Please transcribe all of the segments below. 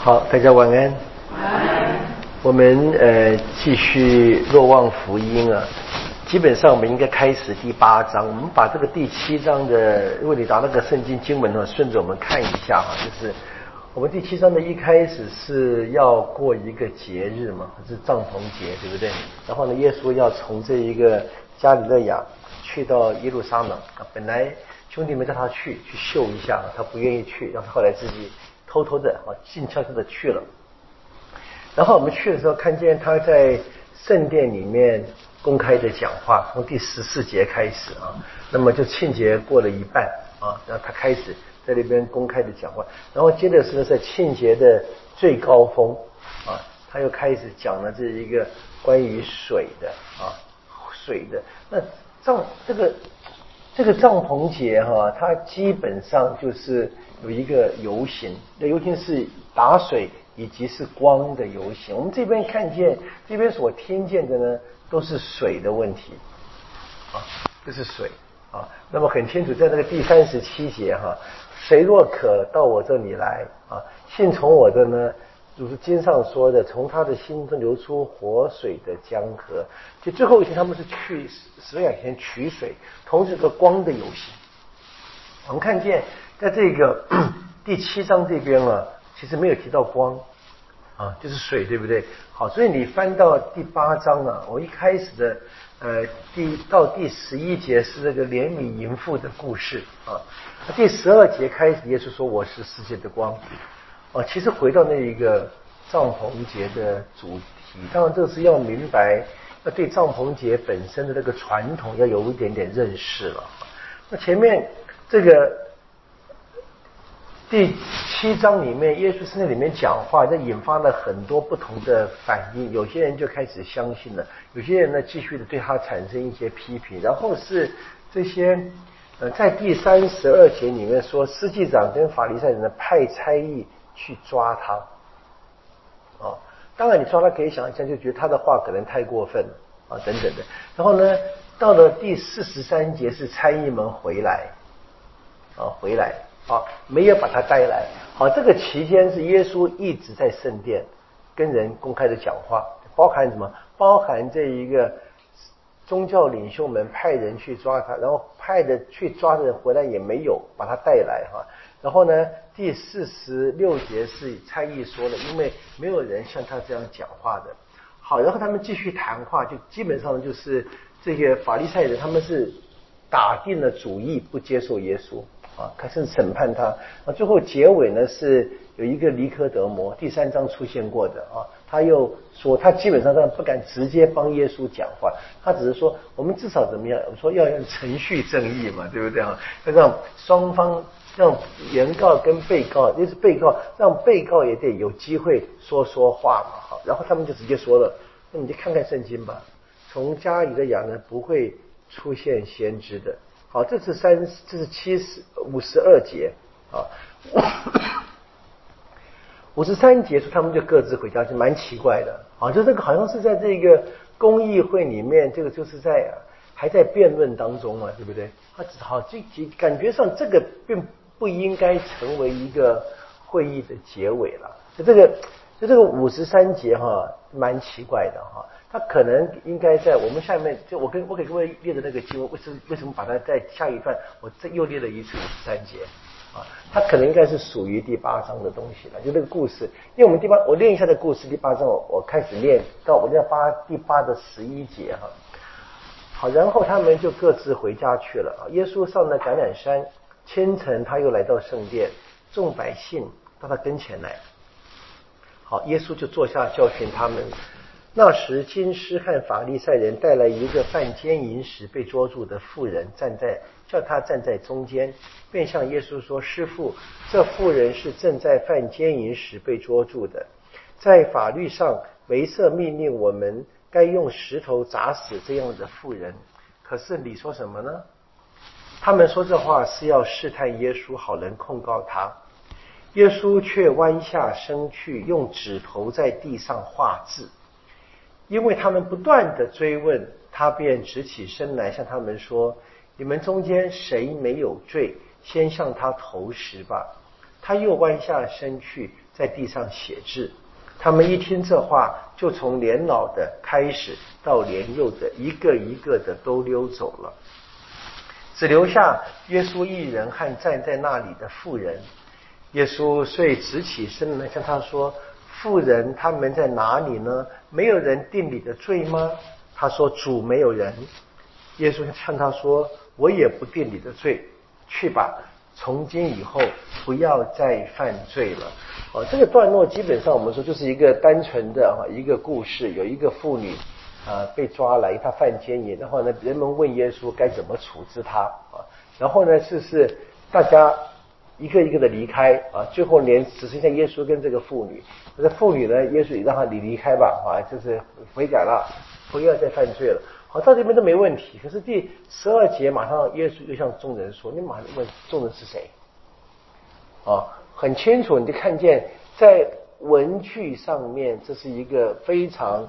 好，大家晚安。我们继续若望福音啊，基本上我们应该开始第8章。我们把这个第7章的，如果你拿那个圣经经文的话，顺着我们看一下哈，就是我们第7章的一开始是要过一个节日嘛，是帐篷节，对不对？然后呢，耶稣要从这一个加里肋亚去到耶路撒冷啊，本来兄弟们叫他去秀一下，他不愿意去，然后后来自己偷偷的静悄悄的去了。然后我们去的时候，看见他在圣殿里面公开的讲话，从第14节开始啊。那么就庆节过了一半啊，然后他开始在那边公开的讲话。然后接着是在庆节的最高峰啊，他又开始讲了这一个关于水的啊，水的。那这个帐篷节哈，它基本上就是有一个游行，那游行是打水以及是光的游行。我们这边看见，这边所听见的呢，都是水的问题啊，这是水啊。那么很清楚，在那个第37节哈，谁若渴到我这里来啊，信从我的呢，就是经上说的，从他的心中流出活水的江河。就最后一天，他们是去12亚田取水，同时个光的游行。我们看见在这个第7章这边啊，其实没有提到光啊，就是水，对不对？好，所以你翻到第8章啊，我一开始的到第11节是这个怜悯淫妇的故事啊，第12节开始，耶稣说我是世界的光啊。其实回到那一个帐篷节的主题，当然这是要明白，要对帐篷节本身的那个传统要有一点点认识了。那前面这个第7章里面，耶稣在那里面讲话，这引发了很多不同的反应。有些人就开始相信了，有些人呢继续的对他产生一些批评。然后是这些在第32节里面说，司祭长跟法利赛人呢派差役去抓他啊。当然你抓他可以想象，就觉得他的话可能太过分啊等等的。然后呢，到了第43节是差役们回来啊，没有把他带来。好，这个期间是耶稣一直在圣殿跟人公开的讲话，包含什么？包含这一个宗教领袖们派人去抓他，然后派的去抓的人回来也没有把他带来哈。然后呢，第46节是差役说了，因为没有人像他这样讲话的。好，然后他们继续谈话，就基本上就是这个法利赛人他们是打定了主意不接受耶稣啊，开始审判他。最后结尾呢是有一个尼科德摩，第3章出现过的啊，他又说他基本上不敢直接帮耶稣讲话，他只是说我们至少怎么样，我说要用程序正义嘛，对不对啊？要让双方，让原告跟被告，也是被告，让被告也得有机会说话嘛。好，然后他们就直接说了，那你就看看圣经吧，从加里肋亚呢不会出现先知的。好，这是52节啊。53节说他们就各自回家，就蛮奇怪的啊。就这个好像是在这个公议会里面，这个就是还在辩论当中嘛，对不对？好，感觉上这个并不应该成为一个会议的结尾了。就这个53节哈，蛮奇怪的哈。他可能应该在我们下面，就我给各位列的那个经文，为什么把它在下一段我又列了一次53节啊？它可能应该是属于第8章的东西了，就这个故事。因为我们我练一下的故事，第8章我开始练到我第8的11节哈。好，然后他们就各自回家去了。耶稣上了橄榄山，清晨他又来到圣殿，众百姓到他跟前来。好，耶稣就坐下教训他们。那时经师和法利赛人带来一个犯奸淫时被捉住的妇人，叫他站在中间，便向耶稣说：师父，这妇人是正在犯奸淫时被捉住的，在法律上维瑟命令我们该用石头砸死这样的妇人，可是你说什么呢？他们说这话是要试探耶稣，好能控告他。耶稣却弯下身去，用指头在地上画字。因为他们不断的追问，他便直起身来向他们说：你们中间谁没有罪，先向他投石吧。 他又弯下身去，在地上写字。他们一听这话，就从年老的开始到年幼的，一个一个的都溜走了，只留下耶稣一人和站在那里的妇人。耶稣遂直起身来向他说：妇人，他们在哪里呢？没有人定你的罪吗？他说：主，没有人。耶稣向他说：我也不定你的罪，去吧，从今以后不要再犯罪了。这个段落基本上我们说就是一个单纯的一个故事，有一个妇女被抓来，她犯奸淫，然后呢人们问耶稣该怎么处置她然后呢是大家一个一个的离开最后连只剩下耶稣跟这个妇女。这个妇女呢，耶稣也让她离开吧就是悔改了，不要再犯罪了。到这边都没问题。可是第12节马上耶稣又向众人说，你马上问众人是谁很清楚，你就看见在文句上面，这是一个非常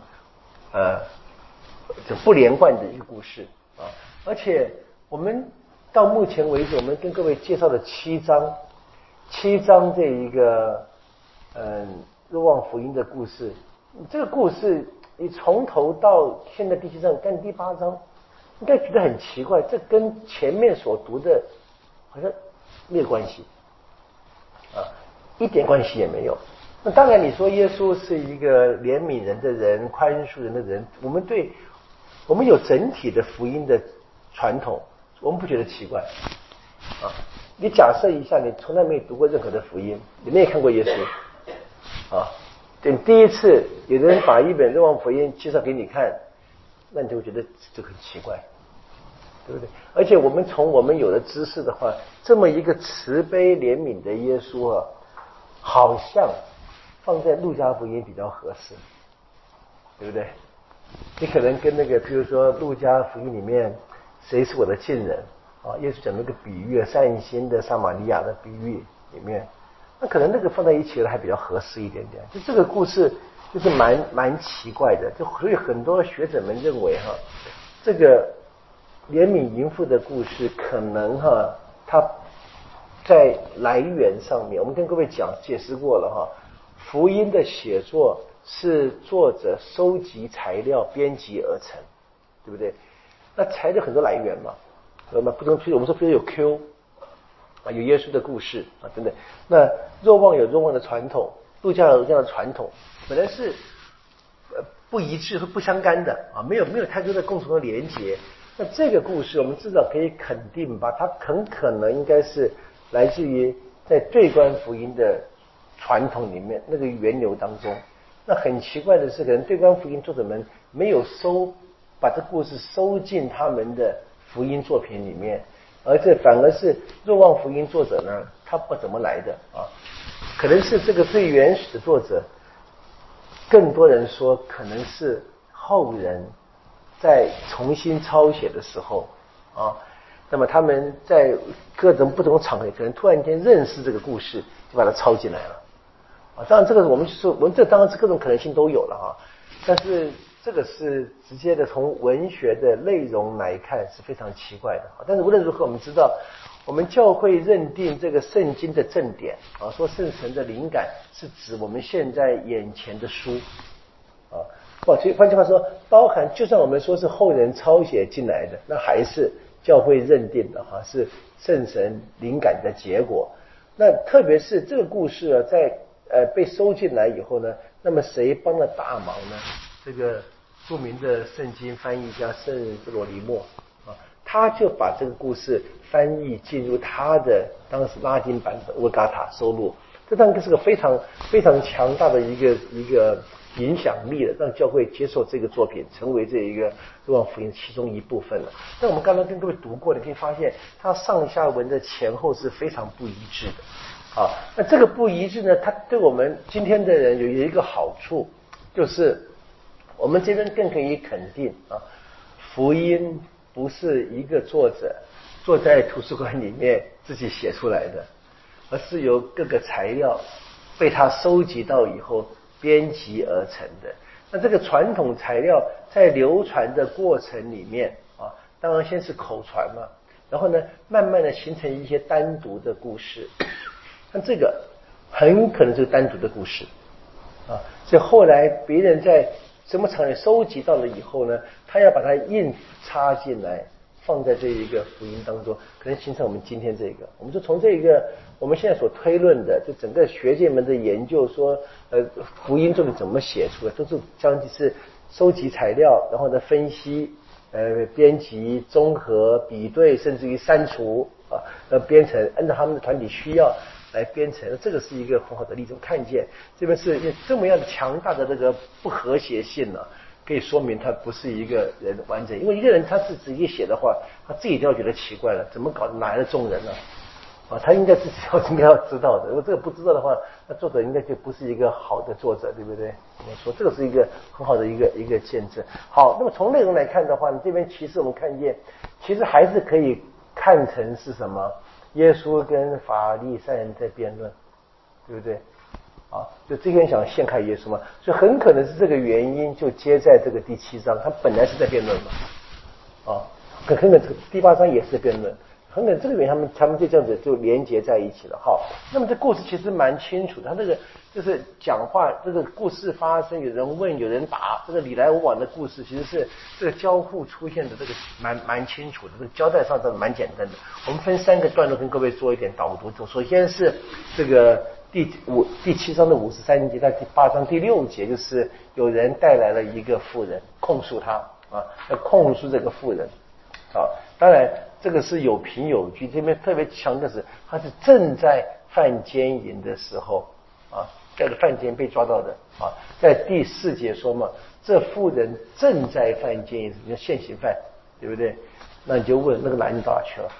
不连贯的一个故事而且我们到目前为止，我们跟各位介绍的7章这一个若望福音的故事，这个故事你从头到现在第7章跟第8章，应该觉得很奇怪，这跟前面所读的好像没有关系一点关系也没有。那当然你说耶稣是一个怜悯人的人，宽恕人的人，我们有整体的福音的传统，我们不觉得奇怪你假设一下，你从来没有读过任何的福音，你没有看过耶稣等第一次有人把一本若望福音介绍给你看，那你就会觉得这很奇怪，对不对？而且从我们有的知识的话，这么一个慈悲怜悯的耶稣好像放在路加福音比较合适，对不对？你可能跟那个比如说路加福音里面谁是我的近人耶稣讲那个比喻善心的撒玛利亚的比喻里面，那可能那个放在一起了还比较合适一点点。就这个故事就是蛮奇怪的，所以很多学者们认为这个怜悯淫妇的故事可能它在来源上面，我们跟各位解释过了福音的写作是作者收集材料编辑而成，对不对？那材料很多来源嘛，不同，我们说比如有 Q 有耶稣的故事等等。那若望有若望的传统，路加有这样的传统，本来是不一致和不相干的没有太多的共同的连结。那这个故事我们至少可以肯定吧，它很可能应该是来自于在对观福音的传统里面那个源流当中。那很奇怪的是，可能对观福音作者们没有把这故事收进他们的福音作品里面，而这反而是若望福音作者呢，他不怎么来的可能是这个最原始的作者，更多人说可能是后人在重新抄写的时候那么他们在各种不同场合可能突然间认识这个故事，就把它抄进来了当然这个我们这当然是各种可能性都有了但是这个是直接的从文学的内容来看是非常奇怪的但是无论如何，我们知道我们教会认定这个圣经的正典说圣神的灵感是指我们现在眼前的书所以换句话说，包含就算我们说是后人抄写进来的，那还是教会认定的是圣神灵感的结果。那特别是这个故事在被收进来以后呢，那么谁帮了大忙呢？这个著名的圣经翻译家圣罗尼莫他就把这个故事翻译进入他的当时拉丁版本乌嘎塔收录，这当然是个非常非常强大的一个影响力了，让教会接受这个作品，成为这一个若望福音其中一部分了。但我们刚刚跟各位读过，你可以发现它上下文的前后是非常不一致的那这个不一致呢，它对我们今天的人有一个好处，就是我们这边更可以肯定福音不是一个作者坐在图书馆里面自己写出来的，而是由各个材料被他收集到以后编辑而成的。那这个传统材料在流传的过程里面当然先是口传嘛，然后呢慢慢的形成一些单独的故事。 那这个很可能是单独的故事啊。所以后来别人在什么场里收集到了以后呢，他要把它硬插进来，放在这一个福音当中，可能形成我们今天这个。我们就从这个我们现在所推论的，就整个学界们的研究说，福音究竟怎么写出来，都是将近是收集材料，然后呢分析，编辑、综合、比对，甚至于删除啊，编成按照他们的团体需要来编成。这个是一个很好的例子。看见这边是这么样的强大的这个不和谐性呢，可以说明他不是一个人完整。因为一个人他是直接写的话，他自己就要觉得奇怪了，怎么搞哪来的众人呢？啊，他应该自己应该要知道的。如果这个不知道的话，那作者应该就不是一个好的作者，对不对？我们说这个是一个很好的一个见证。好，那么从内容来看的话，这边其实我们看见，其实还是可以看成是什么？耶稣跟法利赛人在辩论，对不对？啊，就这个人想陷害耶稣嘛，所以很可能是这个原因就接在这个第7章，他本来是在辩论嘛，啊，很可能这个第8章也是辩论。很可能这个原因，他们就这样子就连结在一起了。好，那么这故事其实蛮清楚的，他这个就是讲话，这个故事发生，有人问，有人答，这个你来我往的故事，其实是这个交互出现的，这个蛮清楚的，这个交代上真的蛮简单的。我们分3个段落跟各位做一点导读。首先是这个第7章的53节到第8章第6节，就是有人带来了一个妇人控诉他啊，要控诉这个妇人。好，当然这个是有凭有据，这边特别强调是他是正在犯奸淫的时候啊，在犯奸被抓到的啊，在第4节说嘛，这妇人正在犯奸淫，你看现行犯，对不对？那你就问那个男人到哪去了？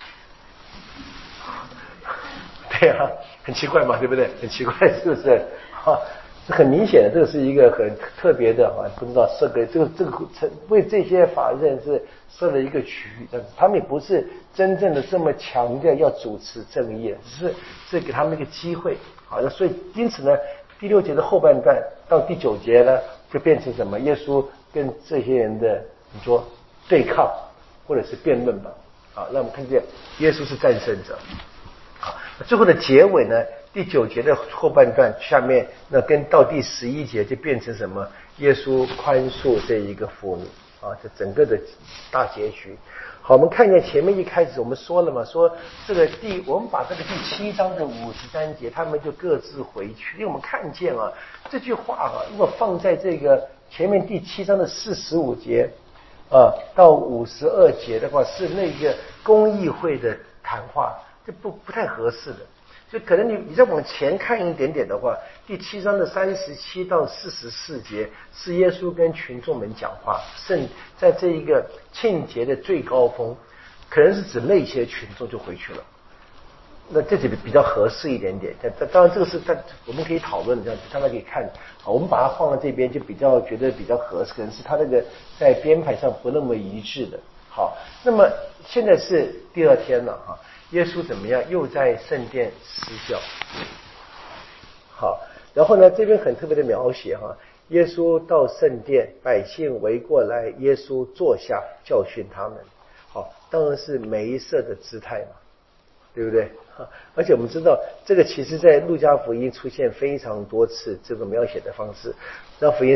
对啊，很奇怪嘛，对不对？很奇怪，是不是？啊，很明显的，这个是一个很特别的啊，不知道设个这个为这些法人是设了一个区域，但是他们也不是真正的这么强调要主持正义，只是给他们一个机会。好的，所以因此呢，第6节的后半段到第9节呢，就变成什么？耶稣跟这些人的你说对抗或者是辩论吧。好，那我们看见耶稣是战胜者。好，最后的结尾呢，第9节的后半段下面，那跟到第11节就变成什么？耶稣宽恕这一个妇女啊，这整个的大结局。好，我们看见前面一开始我们说了嘛，说这个我们把这个第7章的53节，他们就各自回去，因为我们看见啊，这句话啊，如果放在这个前面第7章的45节啊到52节的话，是那个公议会的谈话。这不太合适的，就可能你再往前看一点点的话，第7章的37到44节是耶稣跟群众们讲话，在这一个庆节的最高峰，可能是指那些群众就回去了。那这就比较合适一点点，当然这个是我们可以讨论这样子，大家可以看。好，我们把它放在这边就觉得比较合适，可能是它那个在编排上不那么一致的。好，那么现在是第2天了哈。耶稣怎么样？又在圣殿施教。好，然后呢，这边很特别的描写哈，耶稣到圣殿，百姓围过来，耶稣坐下教训他们。好，当然是梅瑟的姿态嘛，对不对？而且我们知道，这个其实在路加福音出现非常多次这种描写的方式。路加福音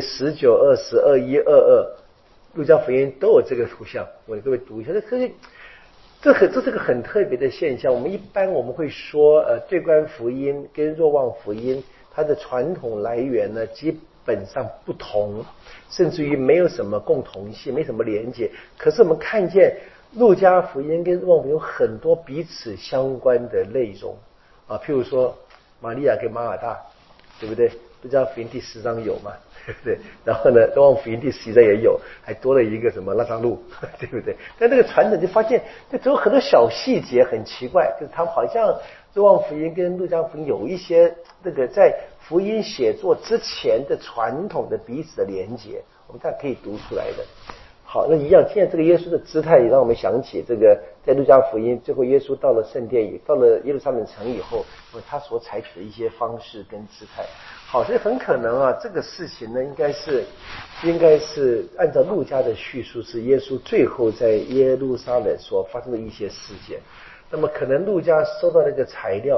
19、20、21、22，路加福音都有这个图像，我给各位读一下。这是个很特别的现象。我们会说，对观福音跟若望福音，它的传统来源呢，基本上不同，甚至于没有什么共同性，没什么连结。可是我们看见路加福音跟若望福音有很多彼此相关的内容啊，譬如说玛利亚跟马尔大，对不对？路加福音第10章有嘛？对不对？然后呢，若望福音第11章也有，还多了一个什么拉撒路，对不对？但这个传承就发现，这有很多小细节很奇怪，就是他们好像若望福音跟路加福音有一些这个在福音写作之前的传统的彼此的连结，我们大家可以读出来的。好，那一样，现在这个耶稣的姿态也让我们想起这个在路加福音最后耶稣到了圣殿到了耶路撒冷城以后，他所采取的一些方式跟姿态。好，所以很可能啊，这个事情呢，应该是按照路加的叙述，是耶稣最后在耶路撒冷所发生的一些事件。那么可能路加收到那个材料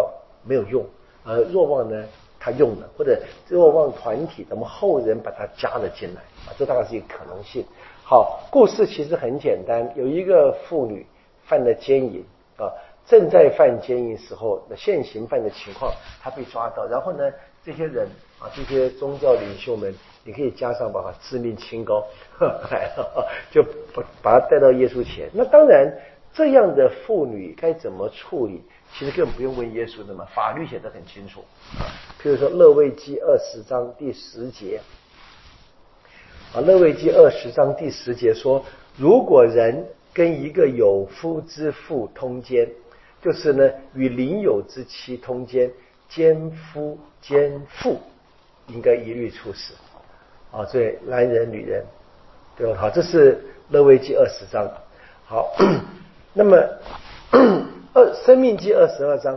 没有用，而若望呢他用了，或者若望团体我们后人把它加了进来这大概是一个可能性。好，故事其实很简单，有一个妇女犯了奸淫正在犯奸淫时候的现行犯的情况，他被抓到，然后呢这些人这些宗教领袖们，你可以加上把他自命清高就把他带到耶稣前。那当然这样的妇女该怎么处理，其实根本不用问耶稣的嘛，法律写得很清楚譬如说勒未记20章第10节勒未记20章第10节说，如果人跟一个有夫之妇通奸，就是呢与邻有之妻通奸，奸夫奸妇应该一律处死所以男人女人对吧？好，这是勒未记20章。好，那么申命记22章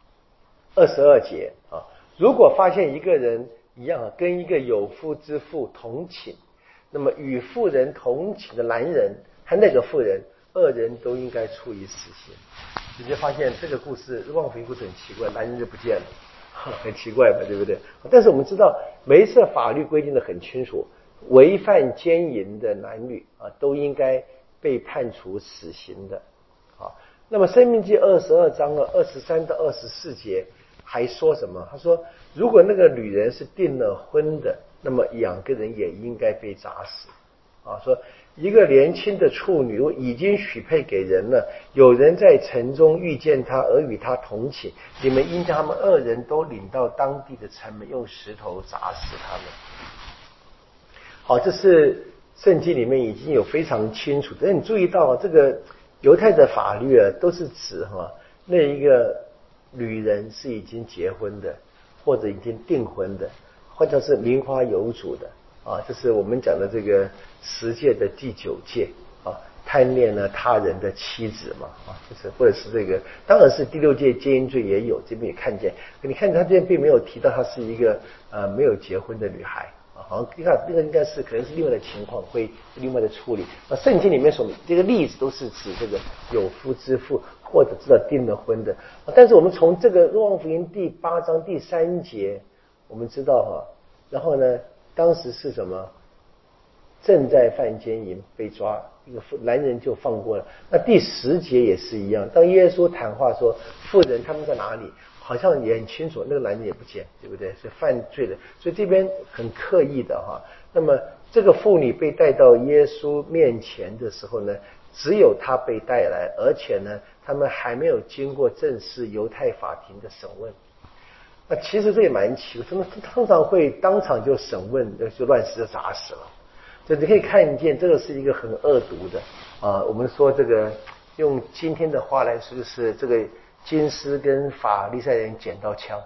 22节如果发现一个人一样跟一个有妇之妇同寝，那么与妇人同寝的男人和那个妇人2人都应该处以死刑。你就发现这个故事忘福音故事很奇怪，男人就不见了很奇怪吧，对不对？但是我们知道每一次法律规定的很清楚，违犯奸淫的男女都应该被判处死刑的那么申命记22章23到24节还说什么？他说如果那个女人是订了婚的，那么2个人也应该被砸死说一个年轻的处女已经许配给人了，有人在城中遇见她而与她同寝，你们应将他们2人都领到当地的城门，用石头砸死他们。好，这是圣经里面已经有非常清楚的。你注意到这个犹太的法律都是指那一个女人是已经结婚的，或者已经订婚的，或者是名花有主的这是我们讲的这个10诫的第9诫贪恋了他人的妻子嘛就是或者是这个，当然是第6诫奸淫罪也有，这边也看见，你看他这边并没有提到她是一个没有结婚的女孩好像那个应该是可能是另外的情况，会另外的处理。那圣经里面所这个例子都是指这个有夫之妇或者知道订了婚的但是我们从这个若望福音第8章第3节我们知道然后呢当时是什么？正在犯奸淫被抓，一个男人就放过了。那第10节也是一样，当耶稣谈话说妇人他们在哪里，好像也很清楚，那个男人也不见，对不对？是犯罪的，所以这边很刻意的那么这个妇女被带到耶稣面前的时候呢，只有她被带来，而且呢他们还没有经过正式犹太法庭的审问。那其实这也蛮奇怪，他们通常会当场就审问，就乱死就砸死了。就你可以看见这个是一个很恶毒的我们说这个用今天的话来说，就是这个经师跟法利赛人捡到枪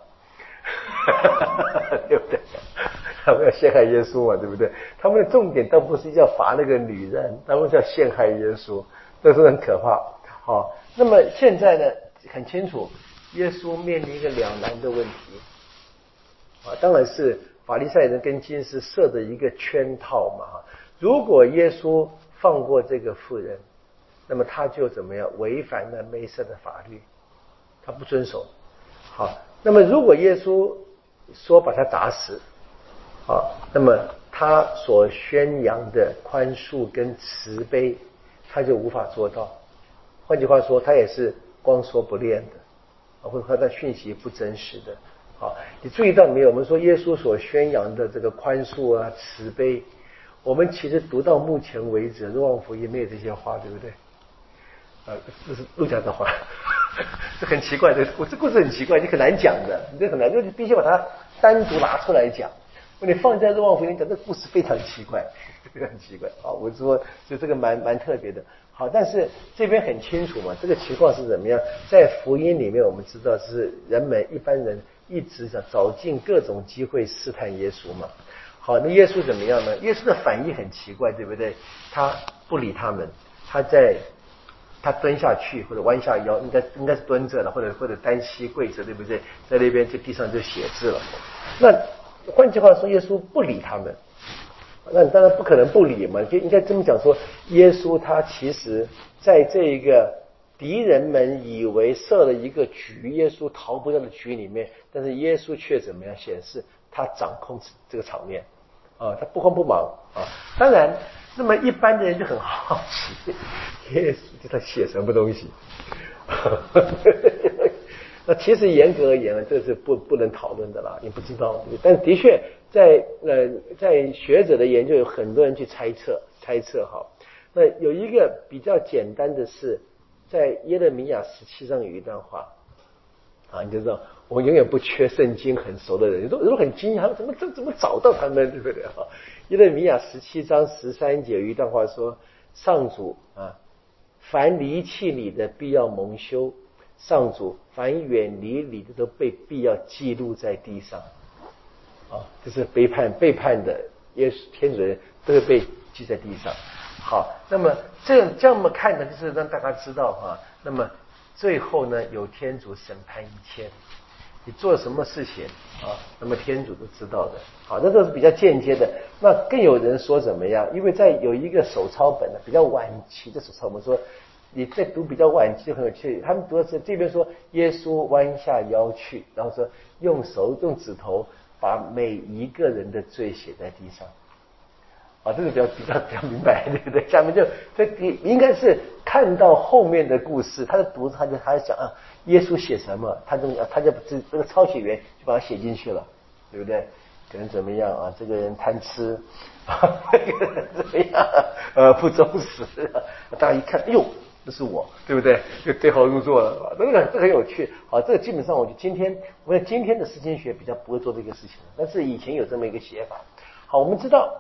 对不对？他们要陷害耶稣嘛，对不对？他们的重点倒不是要罚那个女人，他们是要陷害耶稣，这是很可怕那么现在呢很清楚，耶稣面临一个两难的问题当然是法利赛人跟经师设的一个圈套嘛如果耶稣放过这个妇人，那么他就怎么样？违反了梅瑟的法律，他不遵守。好，那么如果耶稣说把他打死那么他所宣扬的宽恕跟慈悲他就无法做到。换句话说，他也是光说不练的或者他的讯息不真实的你注意到没有？我们说耶稣所宣扬的这个宽恕慈悲，我们其实读到目前为止若望福音没有这些话，对不对这是路加的话这很奇怪，这故事很奇怪，你很难讲的，你这很难，就必须把它单独拿出来讲。你放在若望福音讲，这故事非常奇怪很奇怪我说就这个蛮特别的。好，但是这边很清楚嘛，这个情况是怎么样？在福音里面我们知道是人们一般人一直想找尽各种机会试探耶稣嘛。好，那耶稣怎么样呢？耶稣的反应很奇怪，对不对？他不理他们，他蹲下去或者弯下腰，应该是蹲着了，或者单膝跪着，对不对？在那边就地上就写字了。那换句话说，耶稣不理他们，那你当然不可能不理嘛，就应该这么讲说，耶稣他其实在这一个敌人们以为设了一个局，耶稣逃不掉的局里面，但是耶稣却怎么样显示他掌控这个场面啊，他不慌不忙啊。当然，那么一般的人就很好奇，耶稣他写什么东西？那其实严格而言，这是不能讨论的啦，你不知道。但的确在学者的研究有很多人去猜测哈。那有一个比较简单的是，在耶勒米亚17章有一段话啊，你就知道我永远不缺圣经很熟的人，你都很惊讶，怎么找到他们，对不对哈？耶勒米亚17章13节有一段话说：上主啊，凡离弃你的必要蒙羞。上主，凡远离你的都必要记录在地上，啊，这是背叛的耶稣天主人都会被记在地上。好，那么这么看呢，就是让大家知道哈。那么最后呢，有天主审判一切，你做什么事情啊，那么天主都知道的。好，这都是比较间接的。那更有人说怎么样？因为在有一个手抄本呢，比较晚期的手抄，我们说。你在读比较晚期就很有趣，他们读的是这边说耶稣弯下腰去，然后说用指头把每一个人的罪写在地上。啊，这个比较明白，对不对？下面就这应该是看到后面的故事，他在读他就想啊，耶稣写什么，他就这个抄写员就把它写进去了，对不对？可能怎么样啊？这个人贪吃，那个人怎么样？不忠实，大家一看，哎呦。这是我，对不对？就对号入座了，这个很有趣。好，这个基本上我觉得今天的诗经学比较不会做这个事情，但是以前有这么一个写法。好，我们知道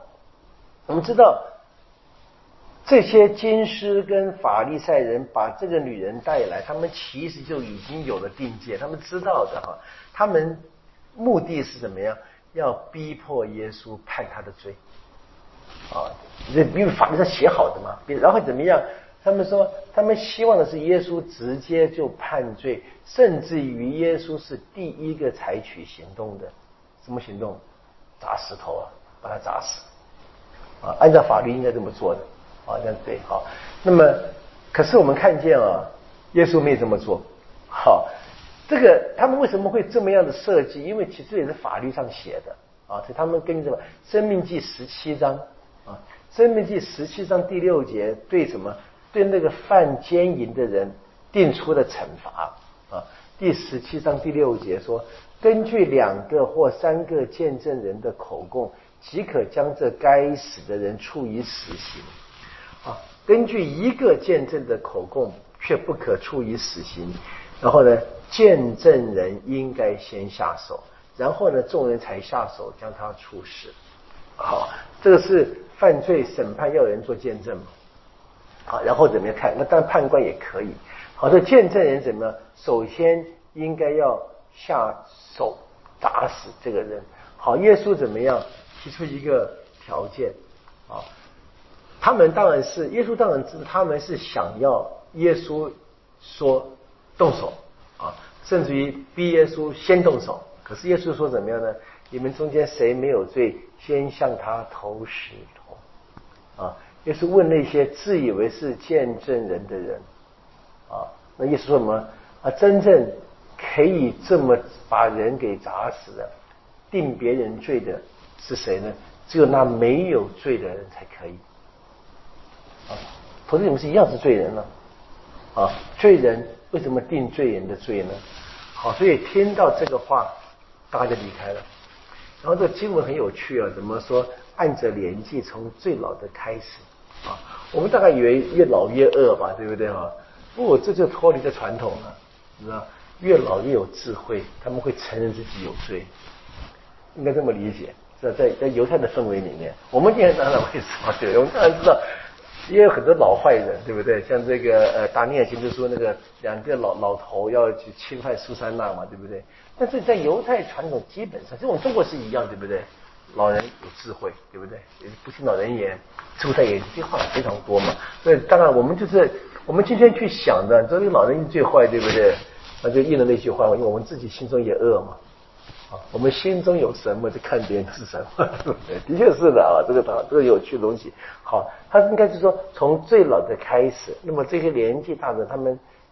这些经师跟法利赛人把这个女人带来，他们其实就已经有了定见，他们知道的哈。他们目的是怎么样？要逼迫耶稣判他的罪啊，因为法律上写好的嘛。然后怎么样？他们说，他们希望的是耶稣直接就判罪，甚至于耶稣是第一个采取行动的。什么行动？砸石头啊，把他砸死啊！按照法律应该这么做的啊，这样对。好，那么可是我们看见啊，耶稣没有这么做。好，这个他们为什么会这么样的设计？因为其实也是法律上写的啊，所以他们根据什么？申命记17章啊，申命记17章第6节对什么？对那个犯奸淫的人定出的惩罚啊。第17章第6节说，根据2个或3个见证人的口供，即可将这该死的人处以死刑啊。根据1个见证的口供，却不可处以死刑。然后呢，见证人应该先下手，然后呢，众人才下手将他处死。好，这个是犯罪审判要有人做见证嘛。好，然后怎么样看？那当然判官也可以。好，这见证人怎么样？首先应该要下手打死这个人。好，耶稣怎么样？提出一个条件啊，他们当然是耶稣，当然知道他们是想要耶稣说动手啊，甚至于逼耶稣先动手。可是耶稣说怎么样呢？你们中间谁没有罪，先向他投石头啊。耶稣问那些自以为是见证人的人啊，那耶稣说什么啊？真正可以这么把人给砸死的，定别人罪的是谁呢？只有那没有罪的人才可以啊，否则你们是一样是罪人了啊。罪人为什么定罪人的罪呢？好，所以听到这个话，大家就离开了。然后这个经文很有趣啊，怎么说？按着年纪从最老的开始啊，我们大概以为越老越恶吧，对不对啊？不，这就脱离了传统了，你知道？越老越有智慧，他们会承认自己有罪，应该这么理解。在犹太的氛围里面，我们今天当然会说，对，我们当然知道，也有很多老坏人，对不对？像这个达尼尔先知说那个2个老头要去侵犯苏珊娜嘛，对不对？但是在犹太传统基本上，跟我们中国是一样，对不对？老人有智慧，对不对？不听老人言，出在眼，这话非常多嘛。所以当然我们今天去想的，这个老人最坏，对不对？那就应了那句话，因为我们自己心中也恶嘛。啊，我们心中有什么就看别人是什么，的确是的啊，这个有趣的东西。好，他应该是说从最老的开始，那么这些年纪大的他们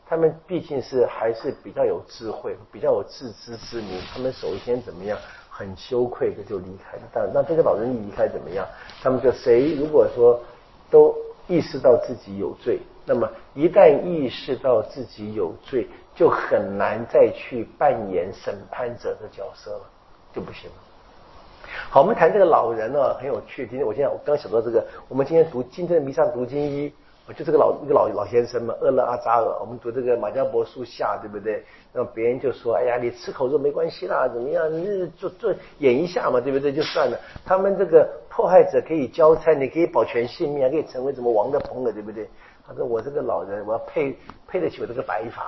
他们毕竟还是比较有智慧，比较有自知之明，他们首先怎么样，很羞愧的就离开了。那这个老人一离开怎么样？他们就谁如果说都意识到自己有罪，那么一旦意识到自己有罪，就很难再去扮演审判者的角色了，就不行了。好，我们谈这个老人呢，很有趣。今天我刚想到这个，我们今天读今天的弥撒读经一，就这个老先生嘛，厄勒阿扎尔，我们读这个马加伯书下，对不对？那么别人就说，哎呀，你吃口肉没关系啦，怎么样？你做演一下嘛，对不对？就算了。他们这个迫害者可以交差，你可以保全性命，还可以成为什么王的朋友，对不对？他说我这个老人，我要配得起我这个白发。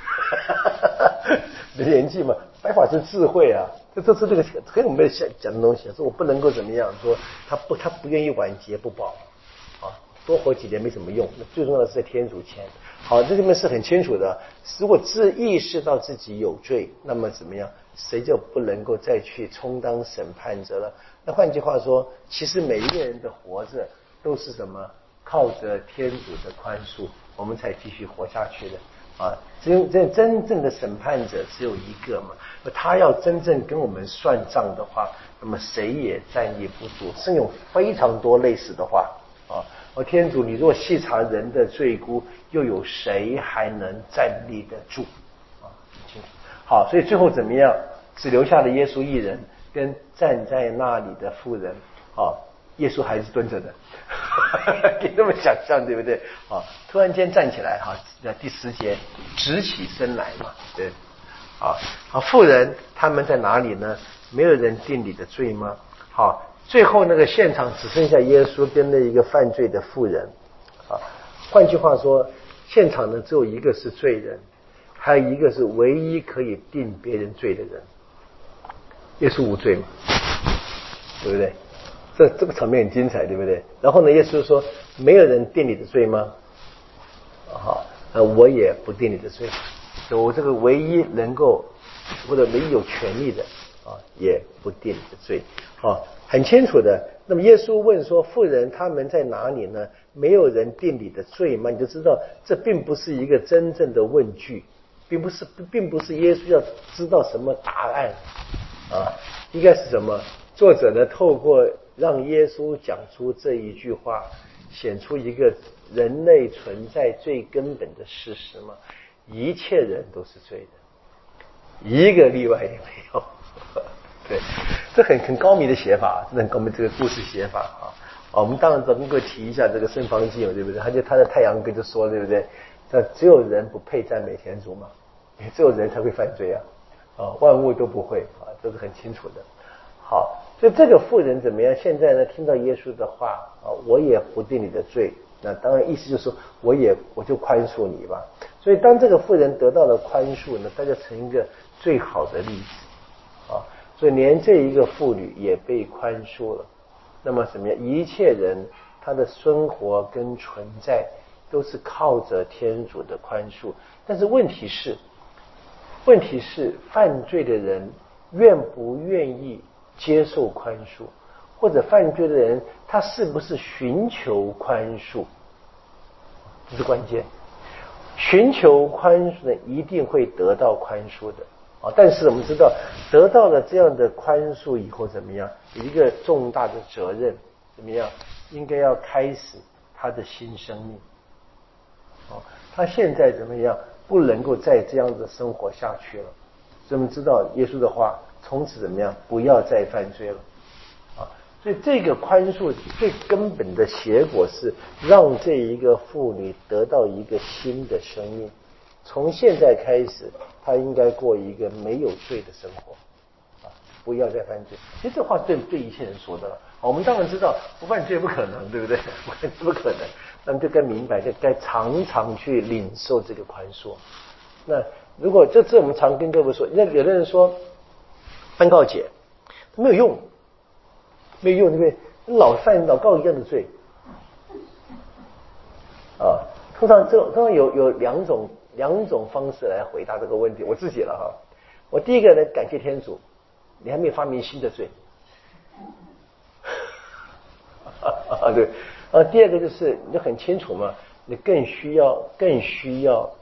年纪嘛，白发是智慧啊，这是这个很有没有讲的东西，说我不能够怎么样，说他不愿意晚节不保啊，多活几年没什么用，最重要的是在天主前。好，这里面是很清楚的，如果意识到自己有罪，那么怎么样，谁就不能够再去充当审判者了。那换句话说，其实每一个人的活着都是什么，靠着天主的宽恕，我们才继续活下去的。啊，真正的审判者只有一个嘛，他要真正跟我们算账的话，那么谁也站立不住。甚有非常多类似的话啊，天主，你若细查人的罪辜，又有谁还能站立得住？啊，清楚。好，所以最后怎么样？只留下了耶稣一人，跟站在那里的妇人。啊，耶稣还是蹲着的。可以这么想象，对不对？啊，突然间站起来，哈，第10节，直起身来嘛，对，啊，妇人他们在哪里呢？没有人定你的罪吗？好，最后那个现场只剩下耶稣跟那一个犯罪的妇人，啊，换句话说，现场呢只有一个是罪人，还有一个是唯一可以定别人罪的人，耶稣无罪嘛，对不对？这个场面很精彩，对不对？然后呢，耶稣说：“没有人定你的罪吗？”好，我也不定你的罪。我这个唯一能够或者唯一有权利的啊，也不定你的罪。好，很清楚的。那么耶稣问说：“妇人他们在哪里呢？没有人定你的罪吗？”你就知道这并不是一个真正的问句，并不是耶稣要知道什么答案啊，应该是什么？作者呢，透过让耶稣讲出这一句话，显出一个人类存在最根本的事实嘛，一切人都是罪的，一个例外也没有。对，这很高明的写法，很高明这个故事写法啊。我们当然能够提一下这个圣方济嘛，对不对？他的太阳歌就说，对不对？那只有人不配赞美天主嘛，只有人才会犯罪啊，万物都不会啊，这是很清楚的。好，所以这个妇人怎么样？现在呢，听到耶稣的话啊，我也不定你的罪。那当然意思就是说，我就宽恕你吧。所以当这个妇人得到了宽恕呢，她就成一个最好的例子啊。所以连这一个妇女也被宽恕了。那么怎么样？一切人他的生活跟存在都是靠着天主的宽恕。但是问题是犯罪的人愿不愿意接受宽恕，或者犯罪的人他是不是寻求宽恕，这是关键。寻求宽恕的一定会得到宽恕的啊，但是我们知道得到了这样的宽恕以后怎么样，有一个重大的责任，怎么样，应该要开始他的新生命啊，他现在怎么样，不能够再这样子生活下去了。所以我们知道耶稣的话，从此怎么样，不要再犯罪了啊。所以这个宽恕最根本的结果是让这一个妇女得到一个新的生命，从现在开始她应该过一个没有罪的生活啊，不要再犯罪。其实这话对一切人说的了。我们当然知道不犯罪不可能，对不对？不可能，那么就该明白，就该常常去领受这个宽恕。那如果这次我们常跟各位说，那有的人说犯告解没有用，对不对？老告一样的罪啊。通常有两种方式来回答这个问题。我自己了哈，我第一个呢，感谢天主，你还没有发明新的罪。对，第二个就是你很清楚嘛，你更需要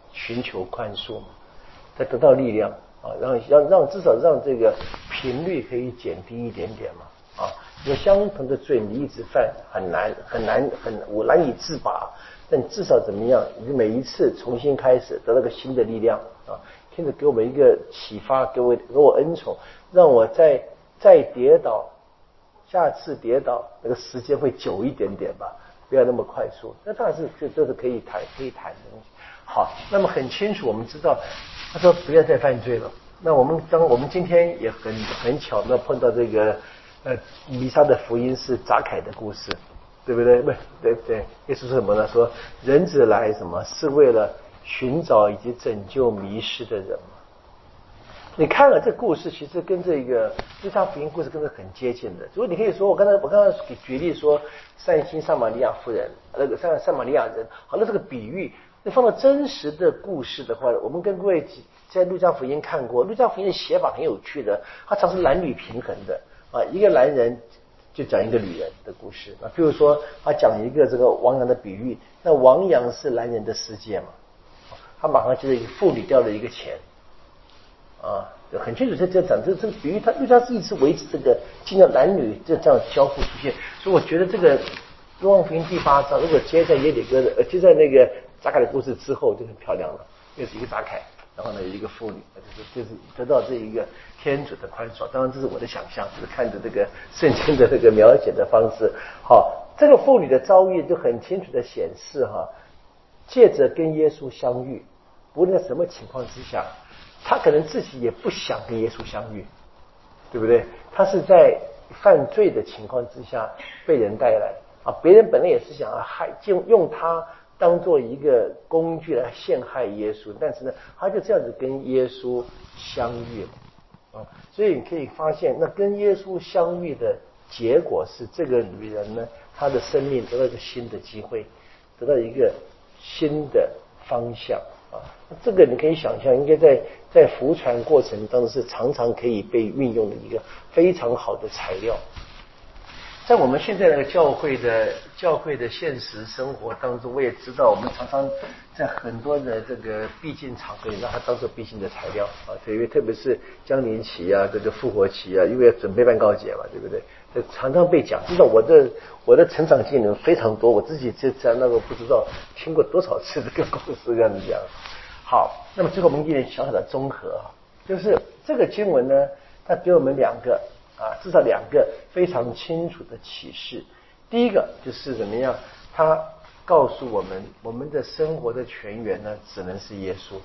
寻求宽恕嘛，再得到力量啊，让至少让这个频率可以减低一点点嘛啊。有相同的罪你一直犯我难以自拔，但至少怎么样，你每一次重新开始得到个新的力量啊，天主给我们一个启发，给我恩宠，让我再跌倒，下次跌倒那个时间会久一点点吧，不要那么快速。那当然是这是可以谈的东西。好，那么很清楚，我们知道他说不要再犯罪了。那我们今天也很巧的碰到这个弥撒的福音是匝凯的故事，对不对？对，耶稣说什么呢？说人子来什么是为了寻找以及拯救迷失的人嘛。你看了这故事，其实跟这个路加福音故事跟这很接近的。所以你可以说，我刚刚给举例说，善心撒玛利亚妇人，那个撒玛利亚人，好了，这个比喻，那放到真实的故事的话，我们跟各位在路加福音看过，路加福音的写法很有趣的，它常是男女平衡的啊，一个男人就讲一个女人的故事啊，比如说他讲一个这个亡羊的比喻，那亡羊是男人的世界嘛，他马上就是一个妇女掉了一个钱。啊，很清楚在这讲这个比喻，他路加是一直维持这个尽量男女这样交互出现，所以我觉得这个若望福音第8章如果接在耶里哥的接在那个匝凯的故事之后就很漂亮了，又是一个匝凯，然后呢有一个妇女，就是得到这一个天主的宽恕。当然这是我的想象，就是看着这个圣经的这个描写的方式。好，这个妇女的遭遇就很清楚的显示借着跟耶稣相遇，无论在什么情况之下。他可能自己也不想跟耶稣相遇，对不对？他是在犯罪的情况之下被人带来啊，别人本来也是想要用他当做一个工具来陷害耶稣，但是呢，他就这样子跟耶稣相遇了啊。所以你可以发现，那跟耶稣相遇的结果是，这个女人呢，她的生命得到一个新的机会，得到一个新的方向。这个你可以想象，应该在福传过程当中是常常可以被运用的一个非常好的材料。在我们现在的教会的现实生活当中，我也知道我们常常在很多的这个必经场合里让它当做必经的材料啊，因为特别是降临期啊，这个复活期啊，因为准备办告解嘛，对不对？这常常被讲。知道我的成长经历非常多，我自己就在那个不知道听过多少次这个故事这样子讲。好，那么最后我们一点小小的综合就是这个经文呢，它给我们至少两个非常清楚的启示。第一个就是怎么样，它告诉我们，我们的生活的泉源呢，只能是耶稣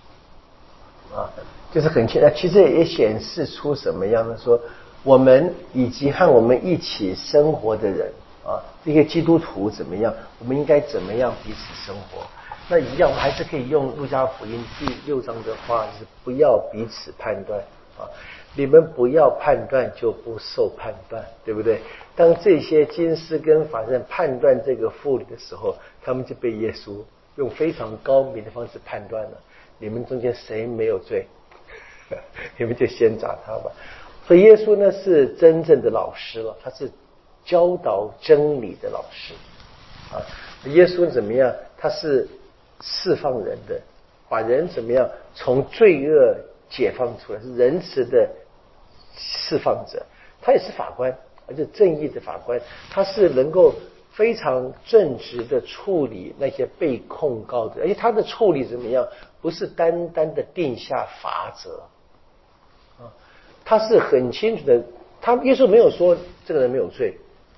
就是很清楚。其实也显示出什么样呢？说我们以及和我们一起生活的人这些基督徒怎么样，我们应该怎么样彼此生活。那一样，我还是可以用路加福音第6章的话，就是不要彼此判断你们不要判断，就不受判断，对不对？当这些经师跟法人判断这个妇女的时候，他们就被耶稣用非常高明的方式判断了。你们中间谁没有罪，你们就先找他吧。所以耶稣呢是真正的老师了，他是教导真理的老师耶稣怎么样？他是释放人的，把人怎么样从罪恶解放出来，是仁慈的释放者。他也是法官，而且正义的法官，他是能够非常正直的处理那些被控告的，而且他的处理怎么样？不是单单的定下罚则他是很清楚的。耶稣没有说这个人没有罪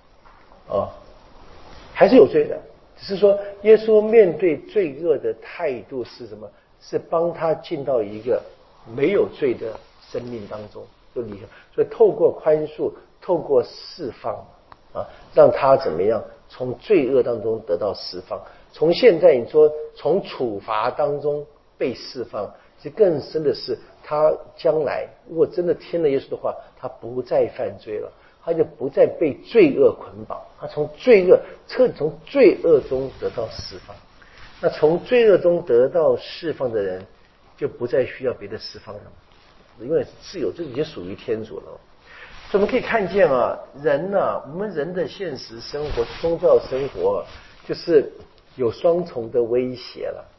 还是有罪的，只是说耶稣面对罪恶的态度是什么？是帮他进到一个没有罪的生命当中，所以透过宽恕，透过释放让他怎么样从罪恶当中得到释放。从现在你说从处罚当中被释放，其实更深的是他将来如果真的听了耶稣的话，他不再犯罪了，他就不再被罪恶捆绑，他从罪恶中得到释放。那从罪恶中得到释放的人，就不再需要别的释放了，因为自由这已经属于天主了。所以我们可以看见人我们人的现实生活、宗教生活就是有双重的威胁了。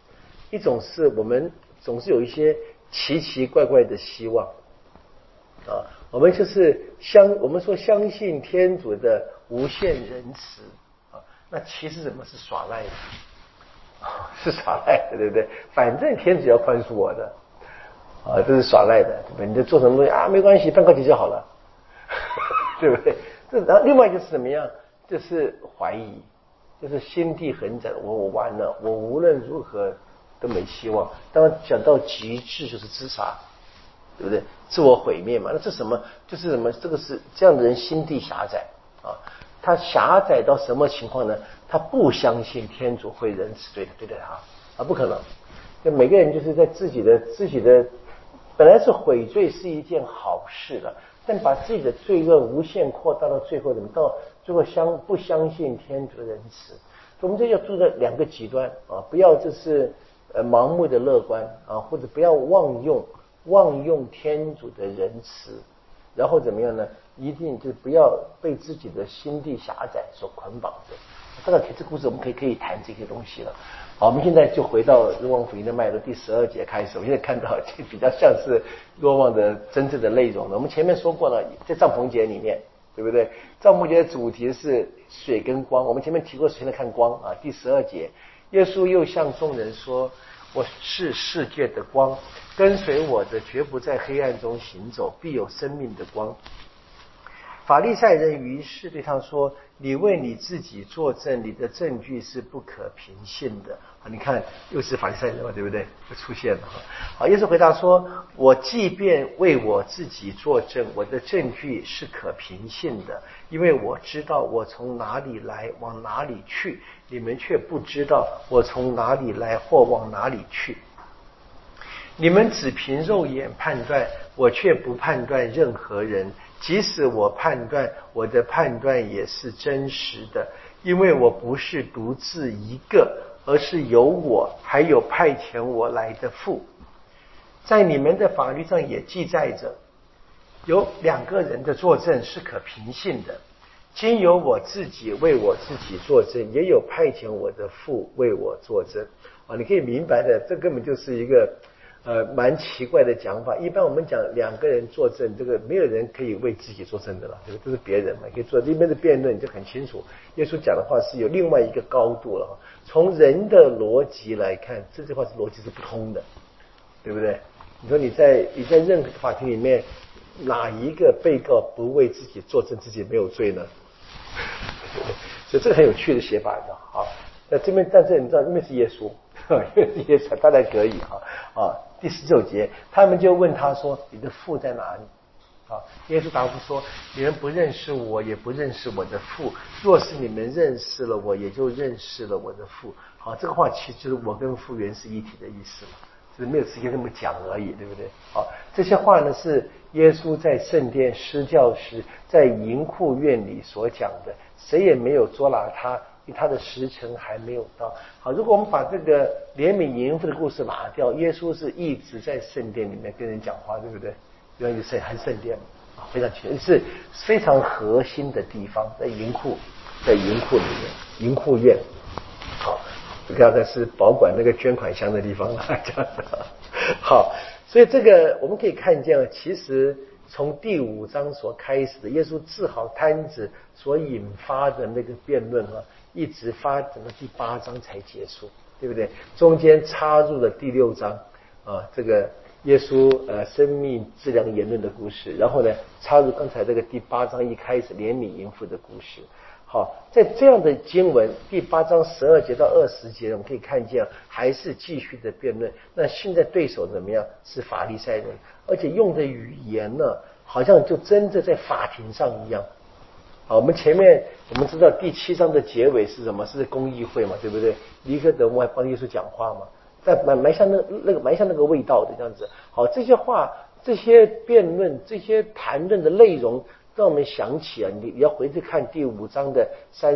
一种是我们总是有一些奇奇怪怪的希望啊，我们就是我们说相信天主的无限仁慈啊，那其实什么是耍赖的？是耍赖的，对不对？反正天主要宽恕我的啊，这是耍赖的，对不对？你就做什么东西啊，没关系，办告解就好了，对不对？然后另外一个是怎么样？就是怀疑，就是心地很窄，我完了，我无论如何都没希望。当讲到极致，就是自杀，对不对？自我毁灭嘛。那这什么？就是什么？这个是这样的人心地狭窄啊。他狭窄到什么情况呢？他不相信天主会仁慈对待他啊，不可能。就每个人就是在自己的本来是悔罪是一件好事了，但把自己的罪恶无限扩大到最后，怎么到最后不相信天主的仁慈？我们这要住在两个极端啊，不要就是盲目的乐观啊，或者不要妄用天主的仁慈，然后怎么样呢？一定就不要被自己的心地狭窄所捆绑着。大概这故事我们可以谈这些东西了。好，我们现在就回到若望福音的脉络第12节开始。我现在看到这比较像是若望的真正的内容了。我们前面说过了，在帐篷节里面，对不对？帐篷节的主题是水跟光。我们前面提过，现在看光啊。第12节，耶稣又向众人说：“我是世界的光，跟随我的绝不在黑暗中行走，必有生命的光。”法利赛人于是对他说：“你为你自己作证，你的证据是不可凭信的。”啊，你看又是法利赛人嘛，对不对？就出现了。好，耶稣回答说：“我即便为我自己作证，我的证据是可凭信的，因为我知道我从哪里来，往哪里去，你们却不知道我从哪里来或往哪里去。你们只凭肉眼判断，我却不判断任何人。即使我判断，我的判断也是真实的，因为我不是独自一个，而是有我，还有派遣我来的父。在你们的法律上也记载着，有2个人的作证是可凭信的。今有我自己为我自己作证，也有派遣我的父为我作证。啊，你可以明白的，这根本就是一个蛮奇怪的讲法。一般我们讲2个人作证，这个没有人可以为自己作证的了，这个都是别人嘛，可以做这边的辩论就很清楚。耶稣讲的话是有另外一个高度了。从人的逻辑来看，这句话是逻辑是不通的，对不对？你说你在任何法庭里面，哪一个被告不为自己作证自己没有罪呢？所以这个很有趣的写法的。好，那这边但是你知道，因为是耶稣，因为是耶稣，他才可以啊。第19节，他们就问他说：“你的父在哪里？”啊，耶稣答复说：“你们不认识我，也不认识我的父。若是你们认识了我，也就认识了我的父。”好，这个话其实就是我跟父原是一体的意思嘛，只是没有直接这么讲而已，对不对？好，这些话呢是耶稣在圣殿施教时，在银库院里所讲的，谁也没有捉拿他，因为他的时辰还没有到。好，如果我们把这个怜悯淫妇的故事拿掉，耶稣是一直在圣殿里面跟人讲话，对不对？因为还圣殿啊，非常清楚，是非常核心的地方，在银库里面，银库院。好，刚才是保管那个捐款箱的地方了，这样子。好，所以这个我们可以看见，其实从第5章所开始的耶稣治好瘫子所引发的那个辩论一直发展到第8章才结束，对不对？中间插入了第6章这个耶稣生命质量言论的故事，然后呢插入刚才这个第8章一开始怜悯淫妇的故事。好，在这样的经文第8章12节到20节，我们可以看见还是继续的辩论。那现在对手怎么样？是法利赛人，而且用的语言呢，好像就真的在法庭上一样。好，我们前面我们知道第7章的结尾是什么？是公议会嘛，对不对？尼哥德摩还帮耶稣讲话嘛，在埋下那个味道的这样子。好，这些话、这些辩论、这些谈论的内容，让我们想起你要回去看第5章的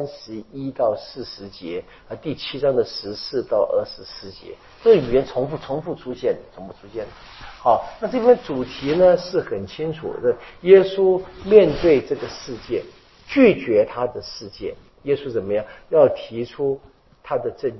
31到40节第7章的14到24节，这个语言重复出现。好，那这边主题呢是很清楚的，耶稣面对这个世界，拒绝他的世界，耶稣怎么样？要提出他的证据，